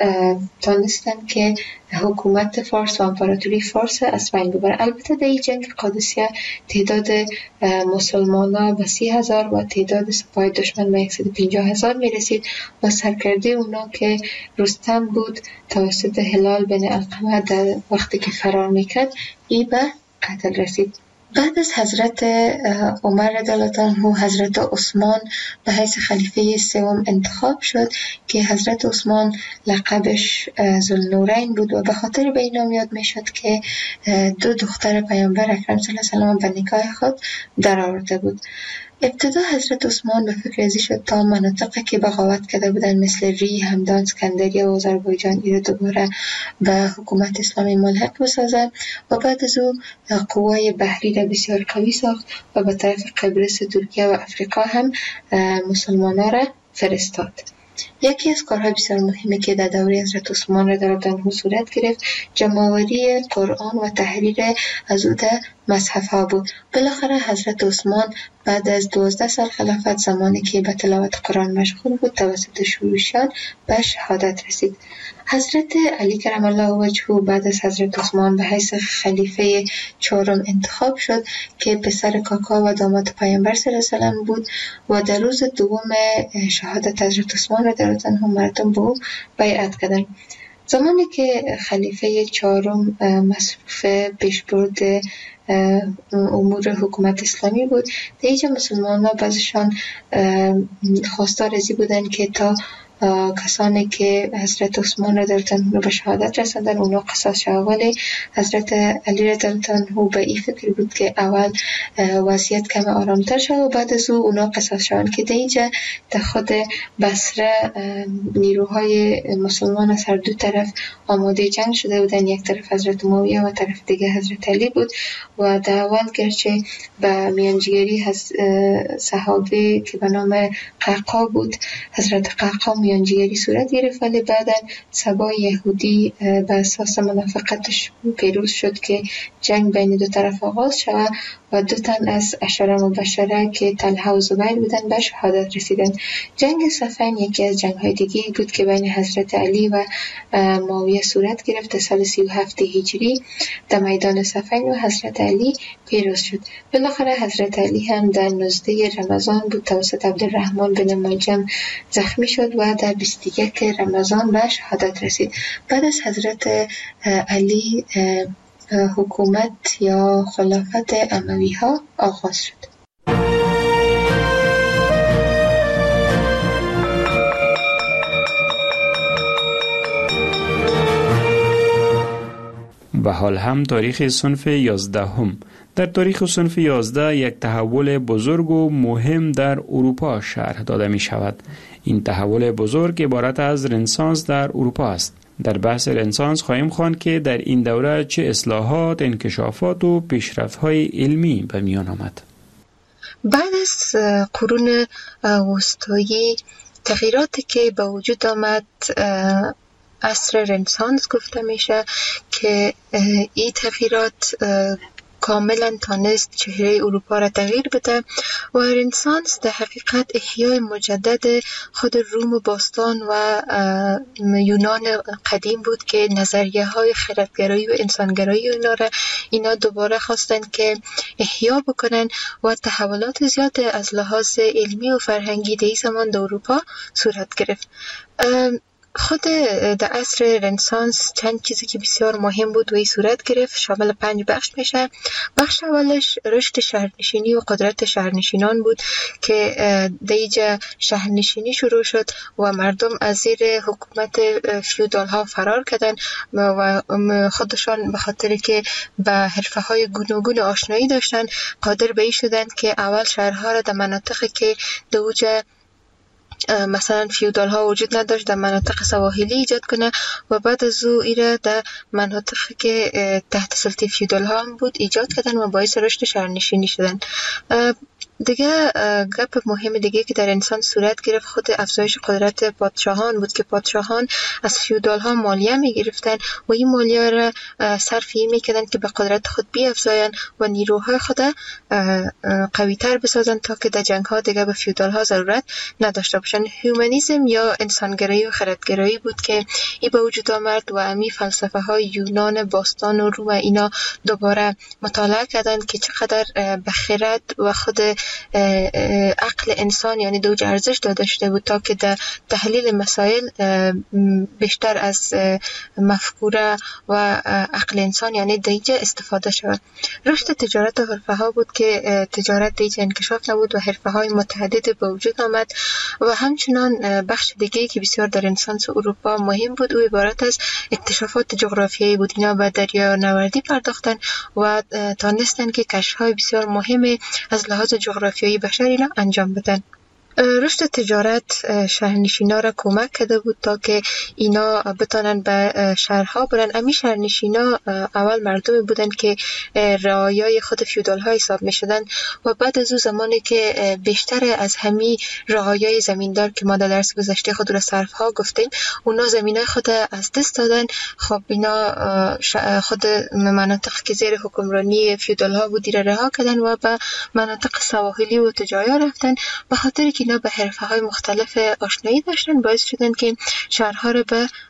تانستن که حکومت فارس و امپراتوری فارس از بین ببره. البته در این جنگ قادسیه تعداد مسلمان ها به سی هزار و تعداد سپاه دشمن به صد و پنجاه هزار می رسید و سرکرده اونا که رستم بود توسط هلال بن علقمه در وقتی که فرار میکرد ای به قتل رسید. بعد از حضرت عمر رضی الله عنه حضرت عثمان به حیث خلیفه سوم انتخاب شد که حضرت عثمان لقبش ذوالنورین بود و به خاطر به این نام یاد می شد که دو دختر پیامبر اکرم صلی الله علیه و سلم به نکاح خود در آورده بود. ابتدا حضرت عثمان به فکر ازی شد تا مناطقی که بغاوت کرده بودن مثل ری، همدان، اسکندریه و آذربایجان ایره دوباره به حکومت اسلامی ملحق بسازد و بعد از او قوای بحری را بسیار قوی ساخت و به طرف قبرس، ترکیه و افریقا هم مسلمانان را فرستاد. یکی از کارهای بسیار مهمی که در دوره حضرت عثمان رضی الله عنه صورت گرفت جمع‌آوری قرآن و تحریر از او در مصحف‌ها بود. بالاخره حضرت عثمان بعد از دوازده سال خلافت زمانی که به تلاوت قرآن مشغول بود توسط شورشیان به شهادت رسید. حضرت علی کرم الله وجهه بعد از حضرت عثمان به حیث خلیفه چهارم انتخاب شد که پسر کاکا و داماد پیامبر صلی الله علیه و سلم بود و در روز دوم شهادت حضرت عثمان رضی الله عنه مردم به او بیعت کردند. زمانی که خلیفه چهارم مصروف پیشبرد امور حکومت اسلامی بود، در اینجا مسلمان ها بعضشان خواستار ازی بودن که تا کسانی که حضرت عثمان رضی الله عنه به شهادت رساندن اونا قصاص شود، ولی حضرت علی رضی الله عنه به این فکر بود که اول وضعیت کم آرامتر شد و بعد از او اونا قصاص شوند، که در اینجا در خود بصره نیروهای مسلمان از هر دو طرف آماده جنگ شده بودن. یک طرف حضرت معاویه و طرف دیگه حضرت علی بود و در اول گرچه به میانجیگری صحابه که به نام قعقاع بود، حضرت قعقاع میانجیگری صورت گرفت، ولی بعدا سبا یهودی به اساس منافقتش پیروز شد که جنگ بین دو طرف آغاز شد و دو تن از عشره مبشره که طلحه و زبیر بودن به شهادت رسیدن. جنگ صفین یکی از جنگ های دیگه بود که بین حضرت علی و معاویه صورت گرفت در سال سی و هفت هجری در میدان صفین و حضرت علی پیروز شد. بالاخره حضرت علی هم در نوزده رمضان بود توسط عبدالرحمن بن ملجم زخمی شد و در بیست و یک رمضان به شهادت رسید. بعد از حضرت علی حکومت یا خلافت اموی ها آغاز شد. و حال هم تاریخ صنف یازدهم. در تاریخ صنف یازده یک تحول بزرگ و مهم در اروپا شرح داده می شود. این تحول بزرگ عبارت از رنسانس در اروپا است. در بحث رنسانس خواهیم خواند که در این دوره چه اصلاحات، انکشافات و پیشرفت‌های علمی به میان آمد. بعد از قرون وسطایی تغییراتی که به وجود آمد عصر رنسانس گفته میشه که این تغییرات کاملا تانست چهره اروپا را تغییر بده و رنسانس در حقیقت احیای مجدد خود روم و باستان و یونان قدیم بود که نظریه های خردگرایی و انسانگرایی اینا را اینا دوباره خواستن که احیا بکنن و تحولات زیاد از لحاظ علمی و فرهنگی در این زمان در اروپا صورت گرفت. خود در عصر رنسانس چند چیزی که بسیار مهم بود و این صورت گرفت شامل پنج بخش میشه. بخش اولش رشد شهرنشینی و قدرت شهرنشینان بود که در اینجا شهرنشینی شروع شد و مردم از زیر حکومت فیودال ها فرار کردن و خودشان به خاطر که به حرفه های گوناگون آشنایی داشتن قادر به این شدن که اول شهرها را در مناطقی که در اوج مثلا فیودال ها وجود نداشت در مناطق سواحلی ایجاد کنه و بعد از او ایره در مناطقی که تحت سلطه فیودال ها هم بود ایجاد کردن و باعث رشد شهرنشینی شدن. دیگه گپ مهم دیگه که در انسان صورت گرفت خود افزایش قدرت پادشاهان بود که پادشاهان از فیودال ها مالیه می گرفتن و این مالیه را صرف این می کردن که به قدرت خود بیافزاین و نیروهای خود قوی تر بسازن تا که در جنگ ها دیگه به فیودال ها ضرورت نداشته باشن. هیومانیسم یا انسانگرایی و خردگرایی بود که این به وجود آمد و امی فلسفه های یونان باستان و روم اینا دوباره مطالعه کردن که چقدر به خرد و خود عقل انسان یعنی دوج ارزش داده شده بود تا که در تحلیل مسائل بیشتر از مفکوره و عقل انسان یعنی دیجه استفاده شود. رشد تجارت و حرفه ها بود که تجارت دیجه انکشاف نبود و حرفه های متعدد به وجود آمد و همچنان بخش دیگه که بسیار در رنسانس اروپا مهم بود و عبارت از اکتشافات جغرافیایی بود. اینا به دریا نوردی پرداختن و تانستن که کشف‌های بسیار مهم از لحاظ جغرافیایی بشر اینا انجام بدن. رشد تجارت شهرنشینا را کمک کرده بود تا که اینا بتانن به شهرها برن. امی شهرنشینا اول مردمی بودن که رعایای خود فیودال ها حساب می شدن و بعد از او زمانی که بیشتر از همی رعایای زمیندار که ما در درس گذشته خود را صرف ها گفتیم اونا زمینای خود از دست دادن. خب اینا خود مناطق که زیر حکمرانی فیودال ها بود را رها کردن و به مناطق سواحلی و تجایا رفتن. به خاطر که اینا به حرفه های مختلف آشنایی داشتن باعث شدن که شهرها رو به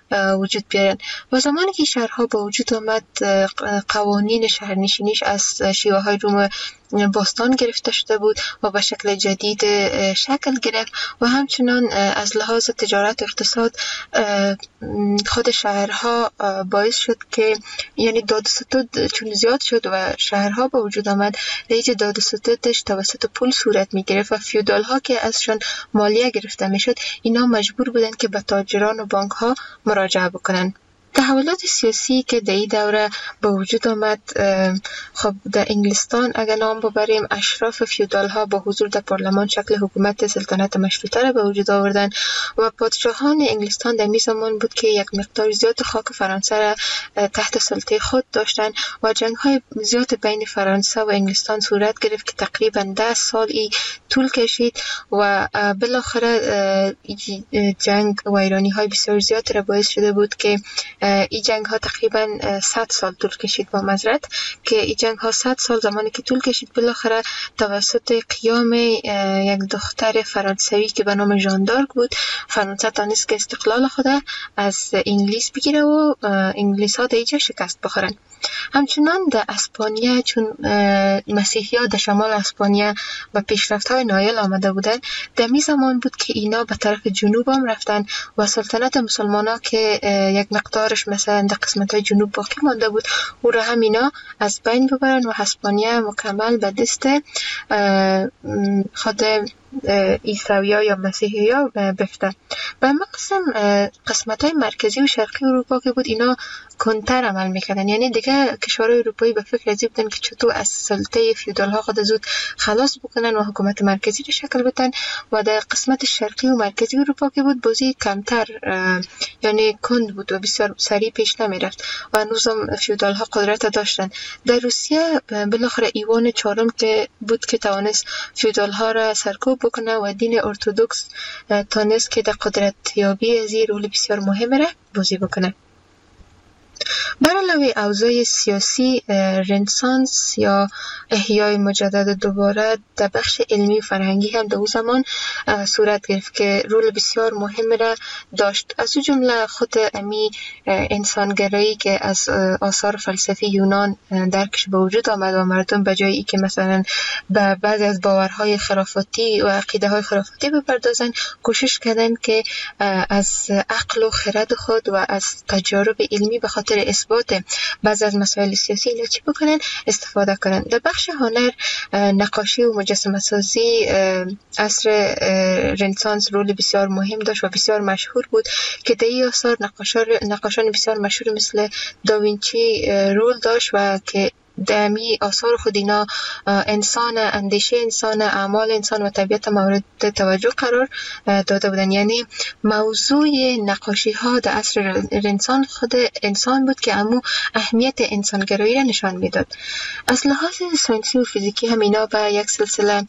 وجود بیارن. و زمانی که شهرها به وجود آمد قوانین شهرنشینیش از شیوه های روم باستان گرفته شده بود و به شکل جدید شکل گرفت و همچنان از لحاظ تجارت و اقتصاد خود شهرها باعث شد که یعنی داد و ستد چون زیاد شد و شهرها به وجود آمد، لیج داد و ستدش توسط پول صورت می گرفت و فیودال ها که ازشان مالیه گرفته می شد اینا مجبور بودن که به تاجران و بانک ها مراجعه بکنن. تحولات سیاسی که در این دوره به وجود آمد، خب در انگلستان اگر نام ببریم اشراف فیودال ها با حضور در پارلمان شکل حکومت سلطنت مشروطه را به وجود آوردن و پادشاهان انگلستان در می زمان بود که یک مقدار زیاد خاک فرانسه را تحت سلطه خود داشتن و جنگ های زیاد بین فرانسه و انگلستان صورت گرفت که تقریبا ده سال ای طول کشید و بالاخره جنگ و ایرانی های بسیار زیاد را باعث شده بود که این جنگ ها تقریبا صد سال طول کشید. با معذرت که این جنگ ها صد سال زمانی که طول کشید بالاخره توسط قیام یک دختر فرانسوی که به نام ژان دارک بود فرانسه تانست که استقلال خود از انگلیس بگیره و انگلیس ها در اینجا شکست بخورن. همچنان در اسپانیا چون مسیحی ها در شمال اسپانیا و پیشرفت های نایل آمده بودن، در می زمان بود که اینا به طرف جنوب هم رفتن و سلطنت مسلمان ها که یک مقدارش مثلا در قسمت های جنوب باقی مانده بود او را هم اینا از بین ببرن و اسپانیا مکمل به دست خود عیسوی ها یا مسیحی ها بفته. و مقسم قسمت های مرکزی و شرقی اروپا که بود اینا کنتر عمل میکردن، یعنی دیگه کشورهای اروپایی به فکر ازی بودن که چطور از سلطه فیودال ها خود زود خلاص بکنن و حکومت مرکزی رو شکل بدن. و در قسمت شرقی و مرکزی اروپا که بود بازی کمتر یعنی کند بود و بسیار سریع پیش نمیرفت و هنوزم فیودال ها قدرت داشتن. در روسیه بالاخره ایوان چهارم که بود که توانست فیودال ها را سرکوب بکنه و دین ارتدوکس تانست که در قدرت یابی از رول بسیار مهم را بازی بکنه. بر علاوه اوضاع سیاسی، رنسانس یا احیای مجدد دوباره در بخش علمی و فرهنگی هم در اون زمان صورت گرفت که رول بسیار مهم را داشت. از او جمله خود امی انسانگرایی که از آثار فلسفی یونان درکش به وجود آمد و مردم به جای ای که مثلا به بعضی از باورهای خرافاتی و عقیده های خرافاتی بپردازن کوشش کردن که از عقل و خرد خود و از تجارب علمی به خاطر اثبات بعضی از مسائل سیاسی چی بکنن استفاده کنن. در بخش هنر نقاشی و مجسمه سازی عصر رنسانس رول بسیار مهم داشت و بسیار مشهور بود که در این آثار نقاشان بسیار مشهور مثل داوینچی رول داشت و که دمی آثار خود اینا انسان، اندیشه انسان، اعمال انسان و طبیعت مورد توجه قرار داده بودن. یعنی موضوع نقاشی ها در عصر رنسانس خود انسان بود که امو اهمیت انسانگرایی را نشان میداد. از لحاظ ساینسی و فیزیکی هم اینا به یک سلسله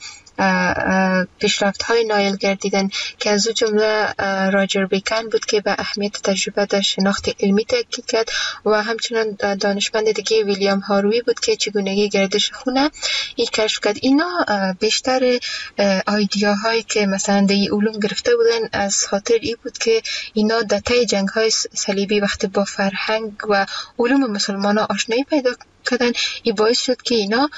پیشرفت های نایل گردیدن که از او جمله راجر بیکن بود که به اهمیت تجربه در شناخت علمی تاکید کرد و همچنان دانشمند دیگه ویلیام هاروی بود که چگونگی گردش خونه ای کشف کرد. اینا بیشتر ایدیاهایی که مثلا در علوم گرفته بودن از خاطر ای بود که اینا در طی جنگ های صلیبی وقتی با فرهنگ و علوم مسلمان ها آشنایی پیدا کردن، ای باعث شد که اینا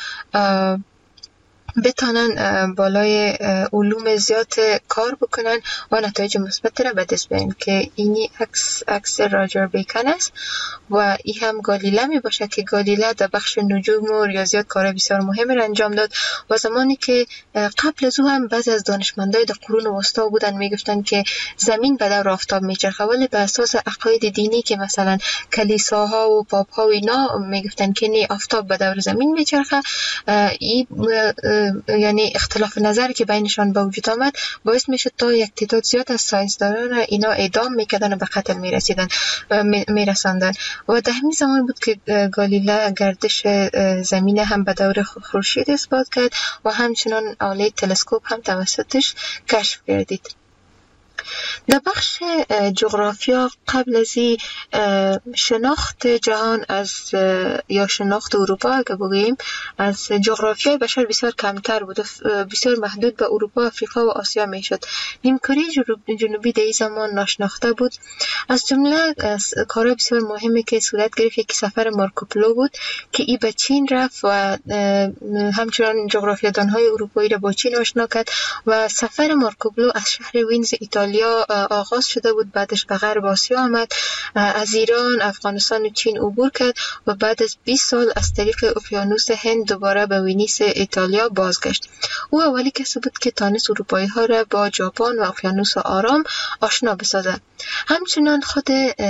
بتانن بالای علوم زیاد کار بکنن و نتایج مثبت را به دست بیارن که اینی عکس عکس راجر بیکن است و این هم گالیله می باشه که گالیله در بخش نجوم و ریاضیات کار بسیار مهمی را انجام داد و زمانی که قبل از او هم بعضی از دانشمندای در قرون وسطا بودن میگفتن که زمین به دور آفتاب میچرخه، ولی به اساس عقاید دینی که مثلا کلیساها و پاپ‌ها و اینا میگفتن که نه آفتاب به دور زمین میچرخه. این یعنی اختلاف نظری که بینشان به وجود آمد باعث میشد تا یک تعداد زیاد از ساینسدانان اینا اعدام میکردن و به قتل میرسیدن میرساندن و در همین زمان بود که گالیله گردش زمین هم به دور خورشید اثبات کرد و همچنان آله تلسکوپ هم توسطش کشف گردید. در بخش جغرافیا قبل از شناخت جهان از یا شناخت اروپا اگه بگوییم از جغرافیای بشر بسیار کمتر بود، بسیار محدود به اروپا، افریقا و آسیا میشد. نیمکره جنوبی در این زمان ناشناخته بود. از جمله کارهای بسیار مهمی که صورت گرفت یکی سفر مارکوپولو بود که ای به چین رفت و همچنان جغرافیادانهای اروپایی را با چین آشنا کرد و سفر مارکوپولو از شهر وینز ایتالیا آغاز شده بود، بعدش به غرب آسیا آمد، از ایران، افغانستان و چین عبور کرد و بعد از بیست سال از طریق اقیانوس هند دوباره به ونیس ایتالیا بازگشت. او اولی کسی بود که تانست اروپایی ها را با ژاپن و اقیانوس آرام آشنا بسازد. همچنان خود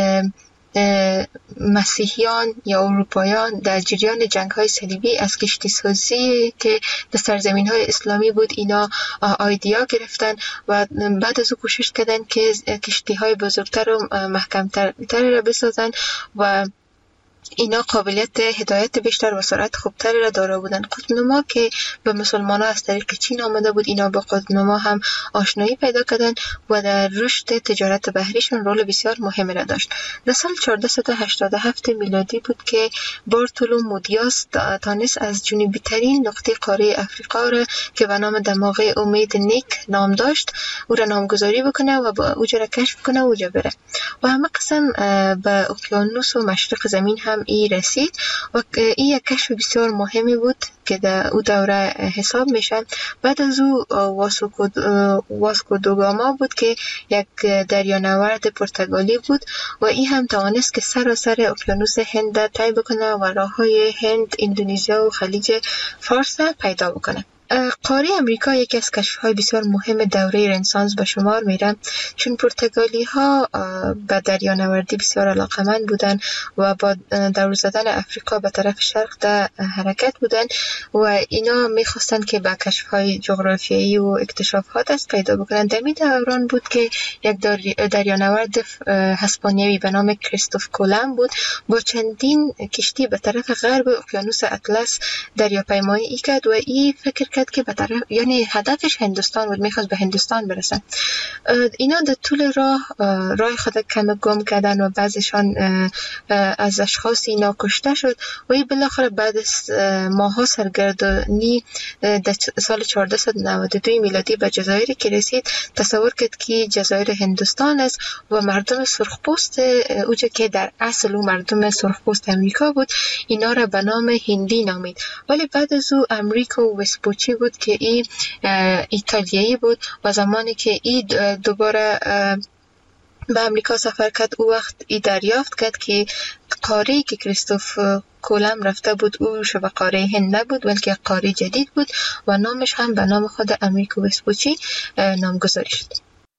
مسیحیان یا اروپایان در جریان جنگ های صلیبی از کشتی سازی که در سرزمین های اسلامی بود اینا آیدیا گرفتن و بعد از او کوشش کردن که کشتی های بزرگتر و محکمتر را بسازن و اینا قابلیت هدایت بیشتر و سرعت خوبتری را داره بودن. قطب‌نما که به مسلمان ها از طریق چین آمده بود اینا با قطب‌نما هم آشنایی پیدا کردن و در رشد تجارت بحریشون رول بسیار مهمی را داشت. در سال چهارصد و هشتاد و هفت میلادی بود که بارتولومو دیاس تانست از جنوبی ترین نقطه قاره افریقا را که به نام دماغه امید نیک نام داشت او را نامگذاری بکنه و با اوجا را کشف کنه و اوجا بره و همه قسم به اقیانوس و مشرق زمین هم ای رسید و این یک کشف بسیار مهمی بود که در او دوره حساب میشه. بعد از او واسکو دوگاما بود که یک دریانورد پرتغالی بود و این هم توانست که سراسر اقیانوس هند طی بکنه و راههای هند، اندونزیا و خلیج فارس پیدا بکنه. قاره امریکا یکی از کشف‌های بسیار مهم دوره رنسانس به شمار میره چون پرتغالی ها به دریانوردی بسیار علاقمند بودن و با دور زدن افریقا به طرف شرق در حرکت بودن و اینا میخواستن که به کشف‌های جغرافیایی و اکتشافات دست پیدا بکنن. در این دوران بود که یک دریانورد هسپانیایی به نام کریستوف کولوم بود با چندین کشتی به طرف غرب اقیانوس اطلس دریاپیمایی کرد و این فکر کرد که به طرف یعنی هدفش هندوستان بود، میخواست به هندوستان برسن. اینا در طول راه راه خود کم گم کردن و بعضشان از اشخاص اینا کشته شد و این بالاخره بعد از ماها سرگردانی در سال چهارصد و نود و دو میلادی به جزایری که رسید تصور کرد که جزایر هندوستان است و مردم سرخپوست اوجا که در اصل او مردم سرخپوست امریکا بود اینا را به نام هندی نامید. ولی بعد از او امریکو وسپوچی بود که ای ایتالیایی بود و زمانی که ای دوباره به امریکا سفر کرد او وقت ای دریافت کرد که قاره‌ای که کریستوف کولوم رفته بود او شبه قاره هند نبود بلکه قاره جدید بود و نامش هم به نام خود امریکو وسپوچی نامگذاری شد.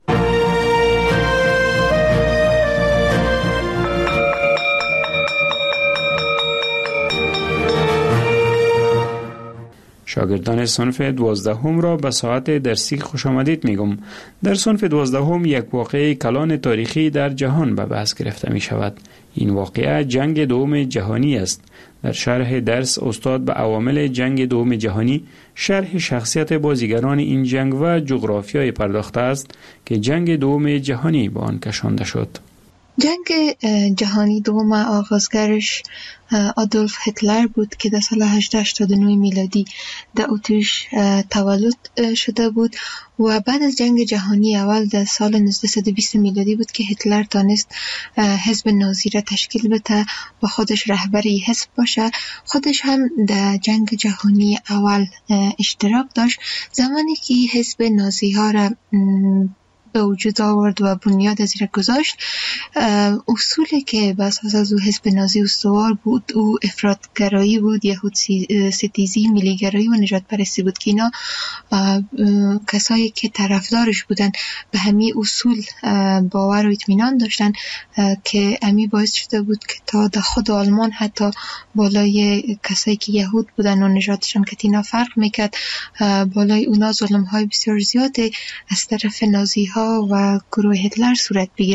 شاگردان صنف دوازدهم را به ساعت درسی خوش آمدید میگم. در صنف دوازدهم یک واقعه کلان تاریخی در جهان به بحث گرفته می شود. این واقعه جنگ دوم جهانی است. در شرح درس استاد به عوامل جنگ دوم جهانی، شرح شخصیت بازیگران این جنگ و جغرافیای پرداخته است که جنگ دوم جهانی به آن کشانده شد. جنگ جهانی دوم آغازگرش آدولف هیتلر بود که در سال هزار و هشتصد و هشتاد و نه میلادی در اتریش تولد شده بود و بعد از جنگ جهانی اول در سال نوزده و بیست میلادی بود که هیتلر تانست حزب نازی را تشکیل بده و خودش رهبری حزب باشه. خودش هم در جنگ جهانی اول اشتراک داشت. زمانی که حزب نازی ها را به وجود آورد و بنیاد از را گذاشت، اصولی که بر اساس از او حزب نازی استوار بود او افراط‌گرایی بود، یهود ستیزی، ملی‌گرایی و نجات پرستی بود که اینا کسایی که طرفدارش بودن به همین اصول باور و اطمینان داشتن که امی باعث شده بود که تا در خود آلمان حتی بالای کسایی که یهود بودن و نژادشان که اینا فرق میکرد بالای اونا ظلم‌های بسیار زیاد از طرف نازی ها و گروه هیتلر صورت بگیره.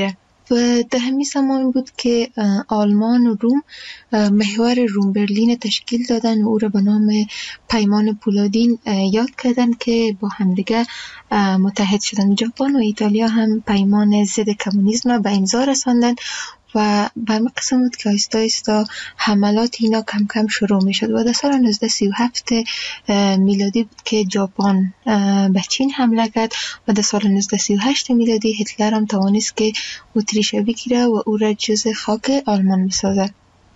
در همین زمان بود که آلمان و روم محور روم برلین تشکیل دادن و او را به نام پیمان پولادین یاد کردن که با همدیگه متحد شدن. ژاپن و ایتالیا هم پیمان ضد کمونیسم به امضا رساندن و به همین قسم بود که آیستا آیستا حملات اینا کم کم شروع می شد و در سال نوزده سی و هفت میلادی بود که ژاپن به چین حمله کرد و در سال نوزده سی و هشت میلادی هیتلر هم توانست که اتریش بگیره و او را جز خاک آلمان بسازد.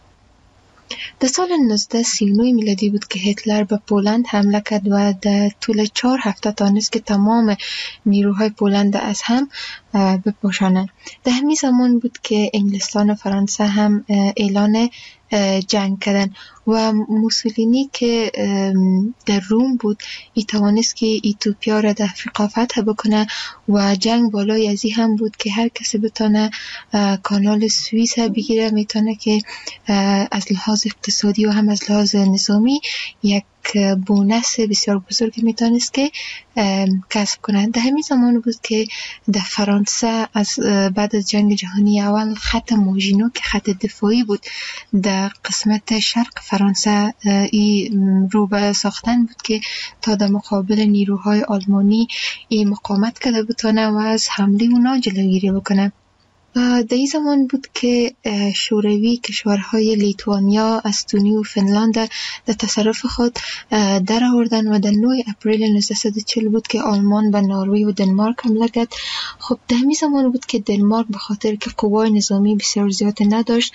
در سال نوزده سی و نه میلادی بود که هیتلر به پولند حمله کرد و در طول چهار هفته توانست که تمام نیروهای پولند از هم بپوشانند. در همین زمان بود که انگلستان و فرانسه هم اعلان جنگ کردن و موسولینی که در روم بود ای توانست که ایتوپیا را در افریقا فتح بکنه و جنگ بالای ازی هم بود که هر کسی بتونه کانال سوئیس بگیره، میتونه که از لحاظ اقتصادی و هم از لحاظ نظامی یک بونس بسیار بزرگ میتونست که کسب کنند. در همین زمان بود که در فرانسه از بعد از جنگ جهانی اول خط موژینو که خط دفاعی بود در قسمت شرق فرانسه ای رو به ساختن بود که تا در مقابل نیروهای آلمانی ای مقاومت کرده بتونه و از حمله اونا جلوگیری بکنه. در این زمان بود که شوروی کشورهای لیتوانیا، استونی و فنلاند در تصرف خود در آوردن و در نه اپریل نوزده صد و چهل بود که آلمان به نروژ و دنمارک حمله کرد. خب در همین زمان بود که دنمارک به خاطر که قوای نظامی بسیار زیاد نداشت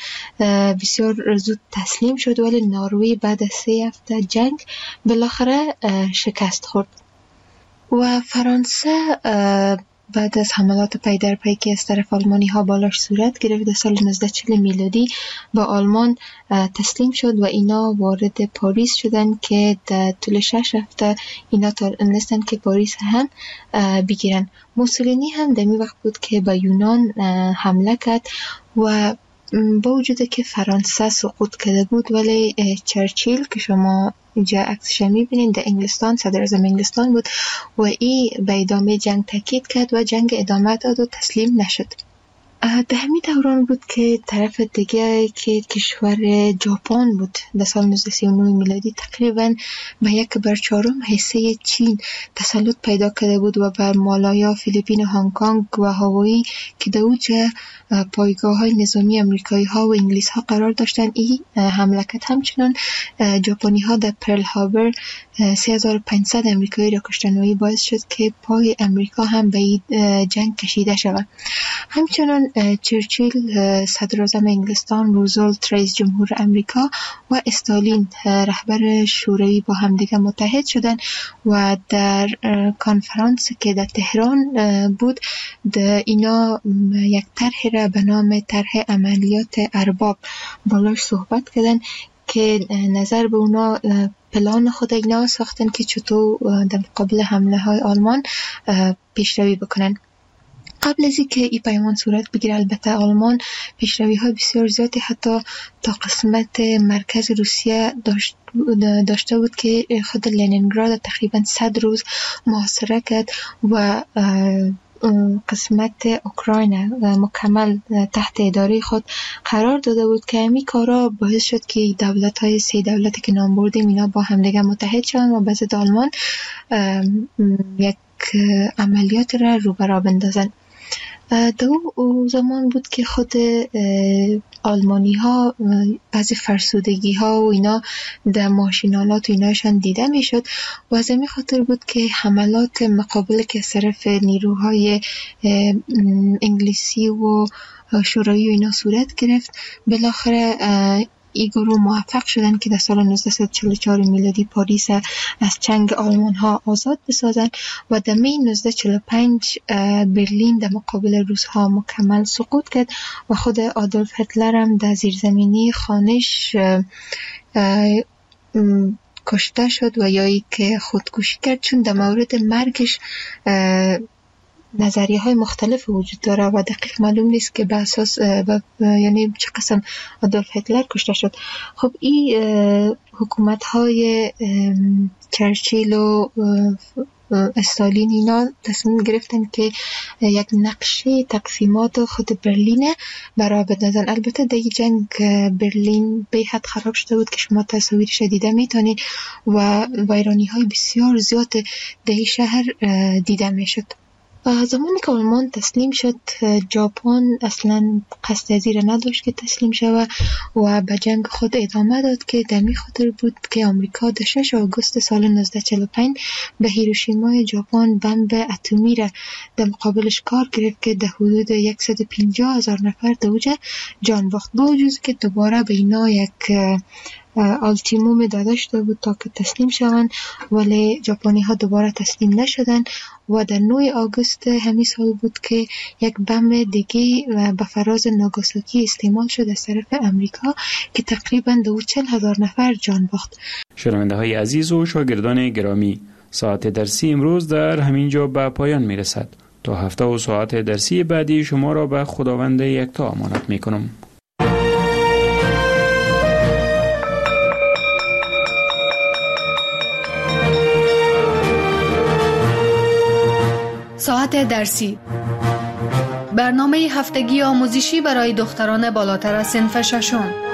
بسیار زود تسلیم شد، ولی نروژ بعد از سه هفته جنگ بالاخره شکست خورد و فرانسه بعد از حملات پی در پی که از طرف آلمانی ها بالاش صورت گرفت در سال نوزده چهل میلادی با آلمان تسلیم شد و اینا وارد پاریس شدن که در طول شش هفته اینا تونستن که پاریس هم بگیرن. موسولینی هم در می وقت بود که به یونان حمله کرد و با وجود که فرانسه سقوط کرده بود ولی چرچیل که شما اینجا عکسش میبینید در انگلستان صدر اعظم انگلستان بود و ای به ادامه جنگ تاکید کرد و جنگ ادامه داد و تسلیم نشد. در همین دوران بود که طرف دیگه که کشور ژاپن بود در سال نوزده سی و نه میلادی تقریبا به یک بر چهارم حصه چین تسلط پیدا کرده بود و بر مالایا، فیلیپین، هنگ کنگ و هاوایی که در اوج پایگاه های نظامی امریکایی ها و انگلیس ها قرار داشتن این حمله کرد. همچنان ژاپنی ها در پرل هاربر سه هزار و پانصد امریکایی را کشتن و این باعث شد که پای امریکا هم به این جنگ کشیده شود. همچنان چرچیل صدر اعظم انگلستان، روزولت رئیس جمهور امریکا و استالین رهبر شوروی با همدیگه متحد شدن و در کنفرانس که در تهران بود در اینا یک طرح را به نام طرح عملیات ارباب بالاش صحبت کردن که نظر به اونا پلان خود اینا ساختن که چطور در مقابل حمله های آلمان پیشروی بکنن. قبل از اینکه این پیمان صورت بگیره البته آلمان پیشروی های بسیار زیادی حتی تا قسمت مرکز روسیه داشت داشته بود که خود لنینگراد تقریبا صد روز محاصره کرد و قسمت اوکراین مکمل تحت اداره خود قرار داده بود که همین کارا باعث شد که دولت های سه دولتی که نام بردیم اینا با همدیگه متحد شدن و بعد آلمان یک عملیات را رو برا بندازن. در اون زمان بود که خود آلمانی ها بعضی فرسودگی ها و اینا در ماشینالات و ایناشان دیده می شد و از این خاطر بود که حملات مقابل که صرف نیروهای انگلیسی و شوروی و اینا صورت گرفت. بالاخره این گروه موفق شدن که در سال نوزده صد و چهل و چهار میلادی پاریس از چنگ آلمان ها آزاد بسازن و در می نوزده چهل و پنج برلین در مقابل روس ها مکمل سقوط کرد و خود آدولف هیتلر هم در زیرزمینی خانش کشته شد و یا ای که خودکشی کرد، چون در مورد مرگش نظریه های مختلف وجود داره و دقیق معلوم نیست که به اساس یعنی چه قسم آدولف هیتلر کشته شد. خب این حکومت های چرچیل و استالین اینا تصمیم گرفتن که یک نقشه تقسیمات خود برلین برای بدازن. البته در جنگ برلین به حد خراب شده بود که شما تصاویرش دیده میتونید و ویرانی های بسیار زیاد در شهر دیده میشد. زمانی که آلمان تسلیم شد، ژاپن اصلا قصد از این نداشت که تسلیم شود و به جنگ خود ادامه داد که در می خاطر بود که آمریکا در شش آگوست سال نوزده چهل و پنج به هیروشیما ژاپن بمب اتمی را در مقابلش کار گرفت که در حدود صد و پنجاه هزار نفر در اوج جان باخت. با وجود که دوباره به اینا یک آلتیموم داده شده بود تا که تسلیم شوند، ولی ژاپنی ها دوباره تسلیم نشدن و در نه آگوست همین سال بود که یک بمب دیگه به فراز ناگاساکی استعمال شد از طرف امریکا که تقریبا دو چهل هزار نفر جان باخت. شنونده های عزیز و شاگردان گرامی، ساعت درسی امروز در همین جا به پایان می رسد. تا هفته و ساعت درسی بعدی شما را به خداوند یکتا امانت می کنم. ساعت درسی، برنامه هفتگی آموزشی برای دختران بالاتر از صنف ششم.